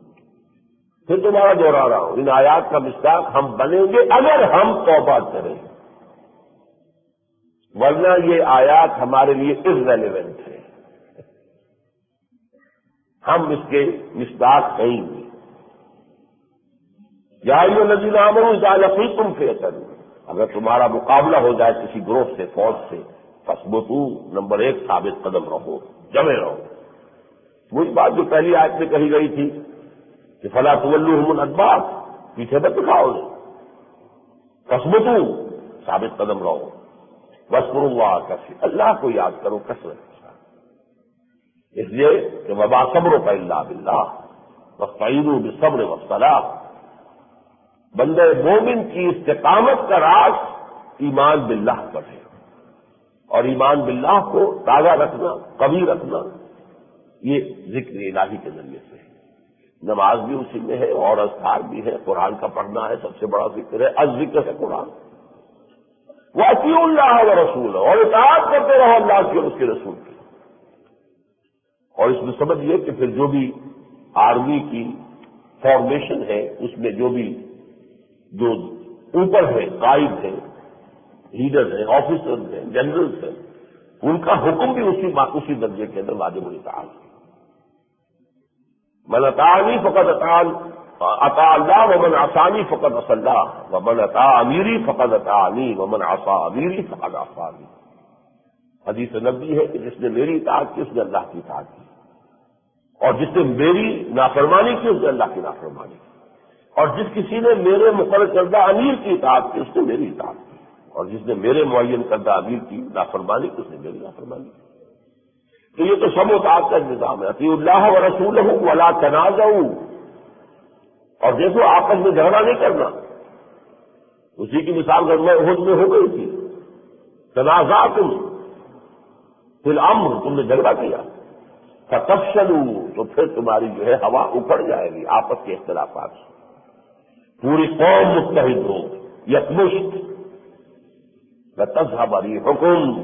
پھر دوبارہ دوہرا رہا ہوں ان آیات کا مصداق ہم بنیں گے اگر ہم توبہ کریں ورنہ یہ آیات ہمارے لیے irrelevant ہے ہم اس کے مصداق نہیں گے. یا ایھا الذین آمنوا اذا لقیتم فئۃ اگر تمہارا مقابلہ ہو جائے کسی گروہ سے فوج سے فاثبتوا نمبر ایک ثابت قدم رہو جمے رہو. وہی بات جو پہلی آیت میں کہی گئی تھی کہ فلا تولوہم الادبار پیچھے مت دکھاؤ فاثبتوا ثابت قدم رہو واذکروا اللہ کثیرا اللہ کو یاد کرو کثرت کے ساتھ. اس لیے کہ وما صبرک الا باللہ واستعینوا بالصبر والصلاۃ. بندے مومن کی استقامت کا راز ایمان باللہ پر ہے اور ایمان باللہ کو تازہ رکھنا قوی رکھنا یہ ذکر الہی کے ذریعے سے ہے. نماز بھی اسی میں ہے اور اذکار بھی ہے قرآن کا پڑھنا ہے سب سے بڑا ذکر ہے الذکر ہے قرآن. وَأَطِیعُوا اللَّهَ وَرَسُولَهُ اور اطاعت کرتے رہو اللہ کی اور اس کے رسول کی. اور اس میں سمجھیے کہ پھر جو بھی آرمی کی فارمیشن ہے اس میں جو بھی جو اوپر ہے قائد ہیں لیڈر ہیں آفیسر ہیں جنرلز ہیں ان کا حکم بھی اسی اسی درجے کے اندر واجب الاطاعت ہے. من اطاعنی فقد اطاع اللہ ومن عصانی فقد عصی اللہ ومن اطاع امیری فقد اطاعنی ومن عصی امیری فقد عصانی. حدیث نبوی ہے کہ جس نے میری اطاعت کی اس نے اللہ کی اطاعت کی اور جس نے میری نافرمانی کی اس نے اللہ کی نافرمانی کی، اور جس کسی نے میرے مقرر کردہ امیر کی اطاعت کی اس نے میری اطاعت کی، اور جس نے میرے معین کردہ امیر کی نافرمانی کی اس نے میری نافرمانی کی۔ تو یہ تو سب اطاعت کا نظام ہے، اطیعوا اللہ و رسولہ ولا تنازعوا، اور دیکھو آپس میں جھگڑا نہیں کرنا۔ اسی کی مثال غزوہ احد میں ہو گئی تھی، تنازعتم فی الامر، تم نے جھگڑا کیا، فتفشلوا، تو پھر تمہاری جو ہے ہوا اکھڑ جائے گی آپس کے اختلافات سے، پوری قوم متحد ہو، یکمشت، لتذهب ريحكم،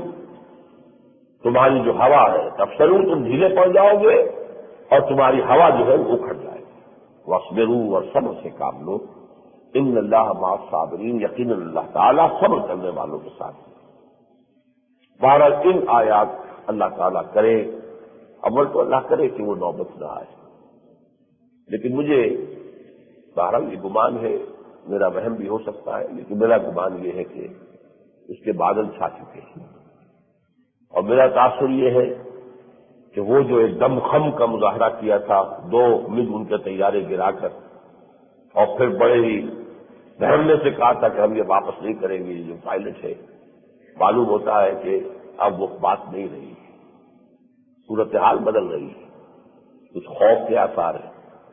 تمہاری جو ہوا ہے تفشلوا، تم ڈھیلے پڑ جاؤ گے اور تمہاری ہوا جو ہے وہ اکھڑ جائے گی۔ واصبروا، اور صبر سے کام لو، ان اللہ مع الصابرین، یقیناً اللہ تعالیٰ صبر کرنے والوں کے ساتھ ہے۔ بہرحال ان آیات اللہ تعالیٰ کرے، اول تو اللہ کرے کہ وہ نوبت نہ آئے، لیکن مجھے بہرحال یہ گمان ہے، میرا وہم بھی ہو سکتا ہے، لیکن میرا گمان یہ ہے کہ اس کے بادل چھا چکے ہیں، اور میرا تاثر یہ ہے کہ وہ جو ایک دم خم کا مظاہرہ کیا تھا، دو مگ ان کے طیارے گرا کر، اور پھر بڑے ہی دھرنے سے کہا تھا کہ ہم یہ واپس نہیں کریں گے، جو پائلٹ ہے، معلوم ہوتا ہے کہ اب وہ بات نہیں رہی، صورتحال بدل رہی ہے، کچھ خوف کے آثار ہیں۔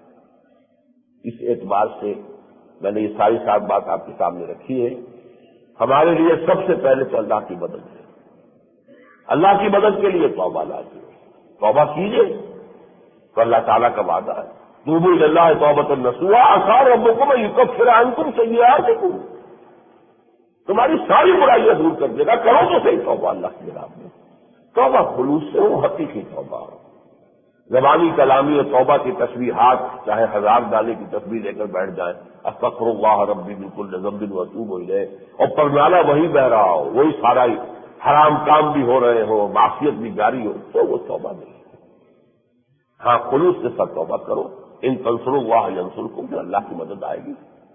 اس اعتبار سے میں نے یہ ساری سات بات آپ کے سامنے رکھی ہے۔ ہمارے لیے سب سے پہلے تو اللہ کی مدد ہے، اللہ کی مدد کے لیے توبہ لازم ہے، توبہ کیجیے تو اللہ تعالیٰ کا وعدہ ہے، توبوا الی اللہ توبۃ نصوحا عسیٰ ربکم ان یکفر عنکم سیئاتکم، تمہاری ساری برائیاں دور کر دے گا، کرو تو صحیح توبہ اللہ کی راہ میں، توبہ خلوص سے ہو، حقیقی توبہ ہو۔ زبانی کلامی اور توبہ کی تسبیحات چاہے ہزار ڈالے کی تسبیح لے کر بیٹھ جائیں، استغفر اللہ ربی من کل ذنب واتوب الیہ، اور پرنالہ وہی بہ رہا ہو، وہی سارا حرام کام بھی ہو رہے ہو، معصیت بھی جاری ہو، تو وہ توبہ نہیں ہے۔ ہاں خلوص کے ساتھ توبہ کرو، ان تنصروا اللہ ینصرکم، پھر اللہ کی مدد آئے گی۔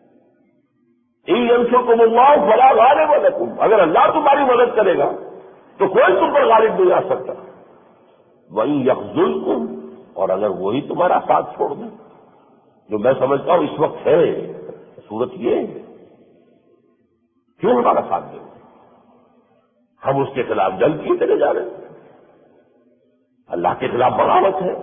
ان ینصرکم اللہ فلا غالب لکم، اگر اللہ تمہاری مدد کرے گا تو کوئی تم پر غالب نہیں آ سکتا۔ وَإِن يَخْذُلْكُمْ، اور اگر وہی تمہارا ساتھ چھوڑ دیں، جو میں سمجھتا ہوں اس وقت ہے صورت یہ ہے، کیوں ہمارا ساتھ دیں؟ ہم اس کے خلاف جنگ کیے چلے جا رہے ہیں، اللہ کے خلاف بغاوت ہے،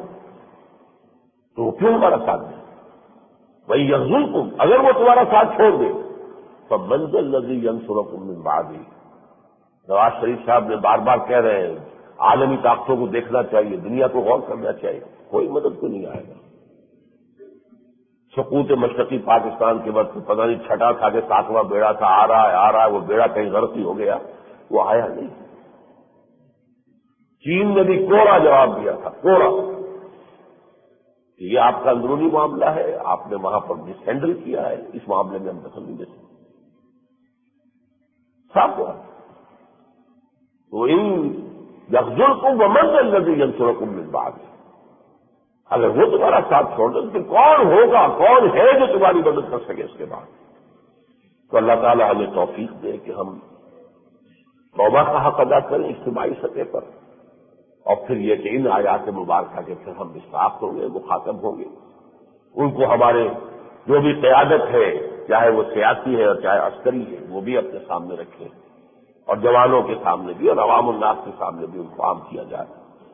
تو وہ کیوں ہمارا ساتھ دیں؟ وَإِن يَخْذُلْكُمْ، اگر وہ تمہارا ساتھ چھوڑ دے، فَمَنْ ذَا الَّذِي يَنصُرُكُم مِّن بَعْدِهِ، نواز شریف صاحب نے بار بار کہہ رہے ہیں عالمی طاقتوں کو دیکھنا چاہیے، دنیا کو غور کرنا چاہیے، کوئی مدد کو نہیں آئے گا۔ سقوط مشرقی پاکستان کے وقت پتہ نہیں چھٹا تھا کہ ساتواں بیڑا تھا، آ رہا ہے آ رہا ہے، وہ بیڑا کہیں غرق ہی ہو گیا، وہ آیا نہیں۔ چین نے بھی کوڑا جواب دیا تھا، کوڑا، یہ آپ کا اندرونی معاملہ ہے، آپ نے وہاں پر مس ہینڈل کیا ہے، اس معاملے میں ہم دخل نہیں دے سکتے، صاف ہوا۔ تو ان یخذلکم ومن ذا الذی ینصرکم من بعدہ، اگر وہ تمہارا ساتھ چھوڑ دے تو کون ہوگا، کون ہے جو تمہاری مدد کر سکے اس کے بعد؟ تو اللہ تعالیٰ ہمیں توفیق دے کہ ہم توبہ کا حق ادا کریں اجتماعی سطح پر، اور پھر یہ کہ ان آیات مبارکہ کے پھر ہم مصداق ہوں گے، مخاطب ہوں گے، ان کو ہمارے جو بھی قیادت ہے، چاہے وہ سیاسی ہے اور چاہے عسکری ہے، وہ بھی اپنے سامنے رکھیں، اور جوانوں کے سامنے بھی اور عوام الناس کے سامنے بھی ان کو عام کیا جائے۔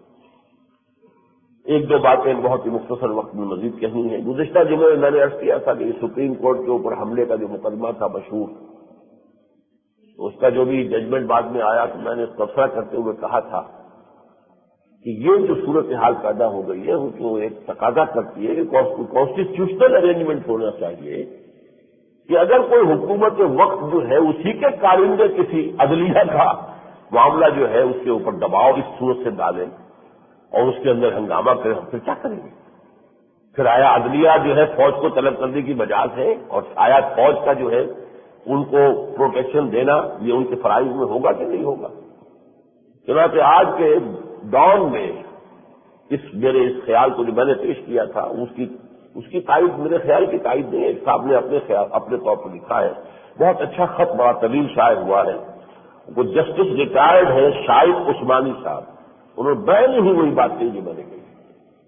ایک دو باتیں بہت ہی مختصر وقت میں مزید کہنی ہے۔ گزشتہ جمعے میں میں نے عرض کیا تھا کہ سپریم کورٹ کے اوپر حملے کا جو مقدمہ تھا مشہور، اس کا جو بھی ججمنٹ بعد میں آیا تو میں نے تبصرہ کرتے ہوئے کہا تھا کہ یہ جو صورتحال پیدا ہو گئی ہے وہ تو ایک تقاضا کرتی ہے کہ کانسٹیٹیوشنل ارینجمنٹ ہونا چاہیے کہ اگر کوئی حکومت وقت جو ہے اسی کے کارندے کسی عدلیہ کا معاملہ جو ہے اس کے اوپر دباؤ اس صورت سے ڈالیں اور اس کے اندر ہنگامہ کریں، ہم پھر کیا کریں گے؟ پھر آیا عدلیہ جو ہے فوج کو طلب کرنے کی مجاز ہے، اور آیا فوج کا جو ہے ان کو پروٹیکشن دینا یہ ان کے فرائض میں ہوگا کہ نہیں ہوگا؟ چنانچہ آج کے دور میں اس میرے اس خیال کو جو میں نے پیش کیا تھا اس کی اس کی تائید میرے خیال کی تائید نہیں ہے، ایک صاحب نے اپنے خیال اپنے طور پر لکھا ہے، بہت اچھا خط بڑا طویل شائع ہوا ہے، وہ جسٹس ریٹائرڈ ہے شاہد عثمانی صاحب، انہوں نے بین ہی وہی بات کہی جو میں نے کہی۔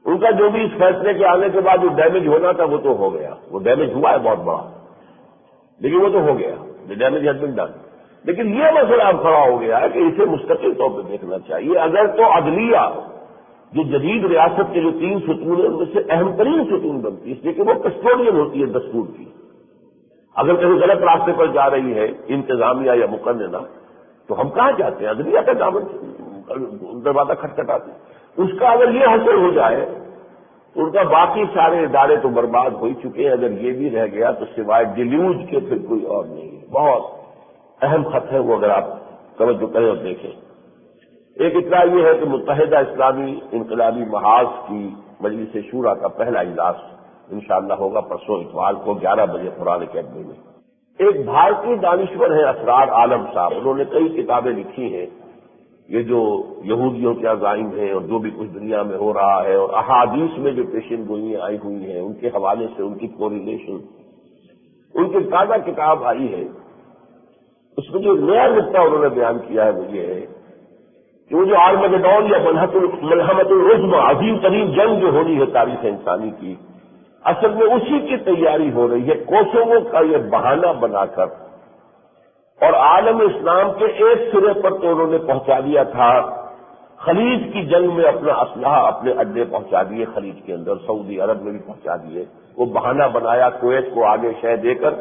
ان کا جو بھی اس فیصلے کے آنے کے بعد جو ڈیمیج ہونا تھا وہ تو ہو گیا، وہ ڈیمیج ہوا ہے بہت بڑا، لیکن وہ تو ہو گیا، ڈیمیج ہیز بین ڈن۔ لیکن یہ مسئلہ اب کھڑا ہو گیا ہے کہ اسے مستقل طور پہ دیکھنا چاہیے۔ اگر تو عدلیہ جو جدید ریاست کے جو تین ستون ہیں ان میں سے اہم ترین ستون بنتی ہے، اس لیے کہ وہ کسٹوڈین ہوتی ہے دستور کی، اگر کہیں غلط راستے پر جا رہی ہے انتظامیہ یا مقننہ تو ہم کہاں جاتے ہیں؟ عدلیہ کا دامن دروازہ کھٹکھٹاتے ہیں۔ اس کا اگر یہ حاصل ہو جائے تو ان کا باقی سارے ادارے تو برباد ہو ہی چکے ہیں، اگر یہ بھی رہ گیا تو سوائے ڈیلیوج کے پھر کوئی اور نہیں ہے۔ بہت اہم خط ہے وہ، اگر آپ توجہ کریں اور دیکھیں۔ ایک اطلاع یہ ہے کہ متحدہ اسلامی انقلابی محاذ کی مجلس شورا کا پہلا اجلاس انشاءاللہ ہوگا پرسوں اتوار کو گیارہ بجے قرآن اکیڈمی میں۔ ایک بھارتی دانشور ہیں اسرار عالم صاحب، انہوں نے کئی کتابیں لکھی ہیں، یہ جو یہودیوں کے عزائم ہیں اور جو بھی کچھ دنیا میں ہو رہا ہے اور احادیث میں جو پیشن گوئیاں آئی ہوئی ہیں ان کے حوالے سے ان کی کوریلیشن، ان کی تازہ کتاب آئی ہے، اس میں جو ایک نیا نقطہ انہوں نے بیان کیا ہے وہ یہ ہے کہ وہ جو آرمگڈون یا ملحمۃ العظمی عظیم ترین جنگ جو ہونی ہے تاریخ انسانی کی، اصل میں اسی کی تیاری ہو رہی ہے کوسوو کا یہ بہانہ بنا کر، اور عالم اسلام کے ایک سرے پر تو انہوں نے پہنچا دیا تھا، خلیج کی جنگ میں اپنا اسلحہ اپنے اڈے پہنچا دیے، خلیج کے اندر سعودی عرب میں بھی پہنچا دیے، وہ بہانہ بنایا کویت کو آگے شہ دے کر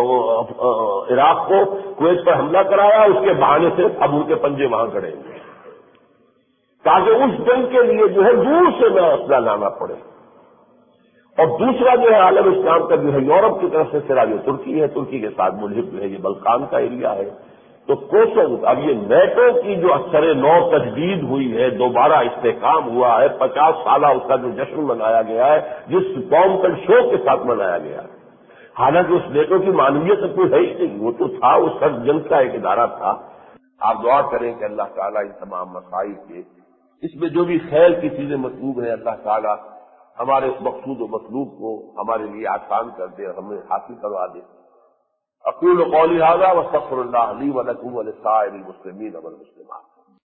عراق کو کویت پر حملہ کرایا، اس کے بہانے سے اب ان کے پنجے وہاں گڑیں گے تاکہ اس جنگ کے لیے جو ہے دور سے نہ اسلحہ لانا پڑے۔ اور دوسرا جو ہے عالم اسلام کا جو ہے یورپ کی طرف سے سرا جو ترکی ہے، ترکی کے ساتھ ملحق جو ہے یہ بلقان کا ایریا ہے، تو کوسوو اب یہ نیٹو کی جو اثر نو تجدید ہوئی ہے، دوبارہ استحکام ہوا ہے، پچاس سالہ اس کا جو جشن منایا گیا ہے جس پوم کل شو کے ساتھ منایا گیا ہے، حالانکہ اس نیٹو کی معنویت تو کوئی ہے ہی نہیں، وہ تو تھا اس کا جنگ کا ایک ادارہ تھا۔ آپ دعا کریں کہ اللہ تعالیٰ ان تمام مسائل کے اس میں جو بھی خیر کی چیزیں مطلوب ہیں اللہ تعالیٰ ہمارے اس مقصود و مطلوب کو ہمارے لیے آسان کر دے اور ہمیں حاصل کروا دے۔ اقول قولی ھذا واستغفر اللہ لی ولکم ولسائر المسلمین والمسلمات۔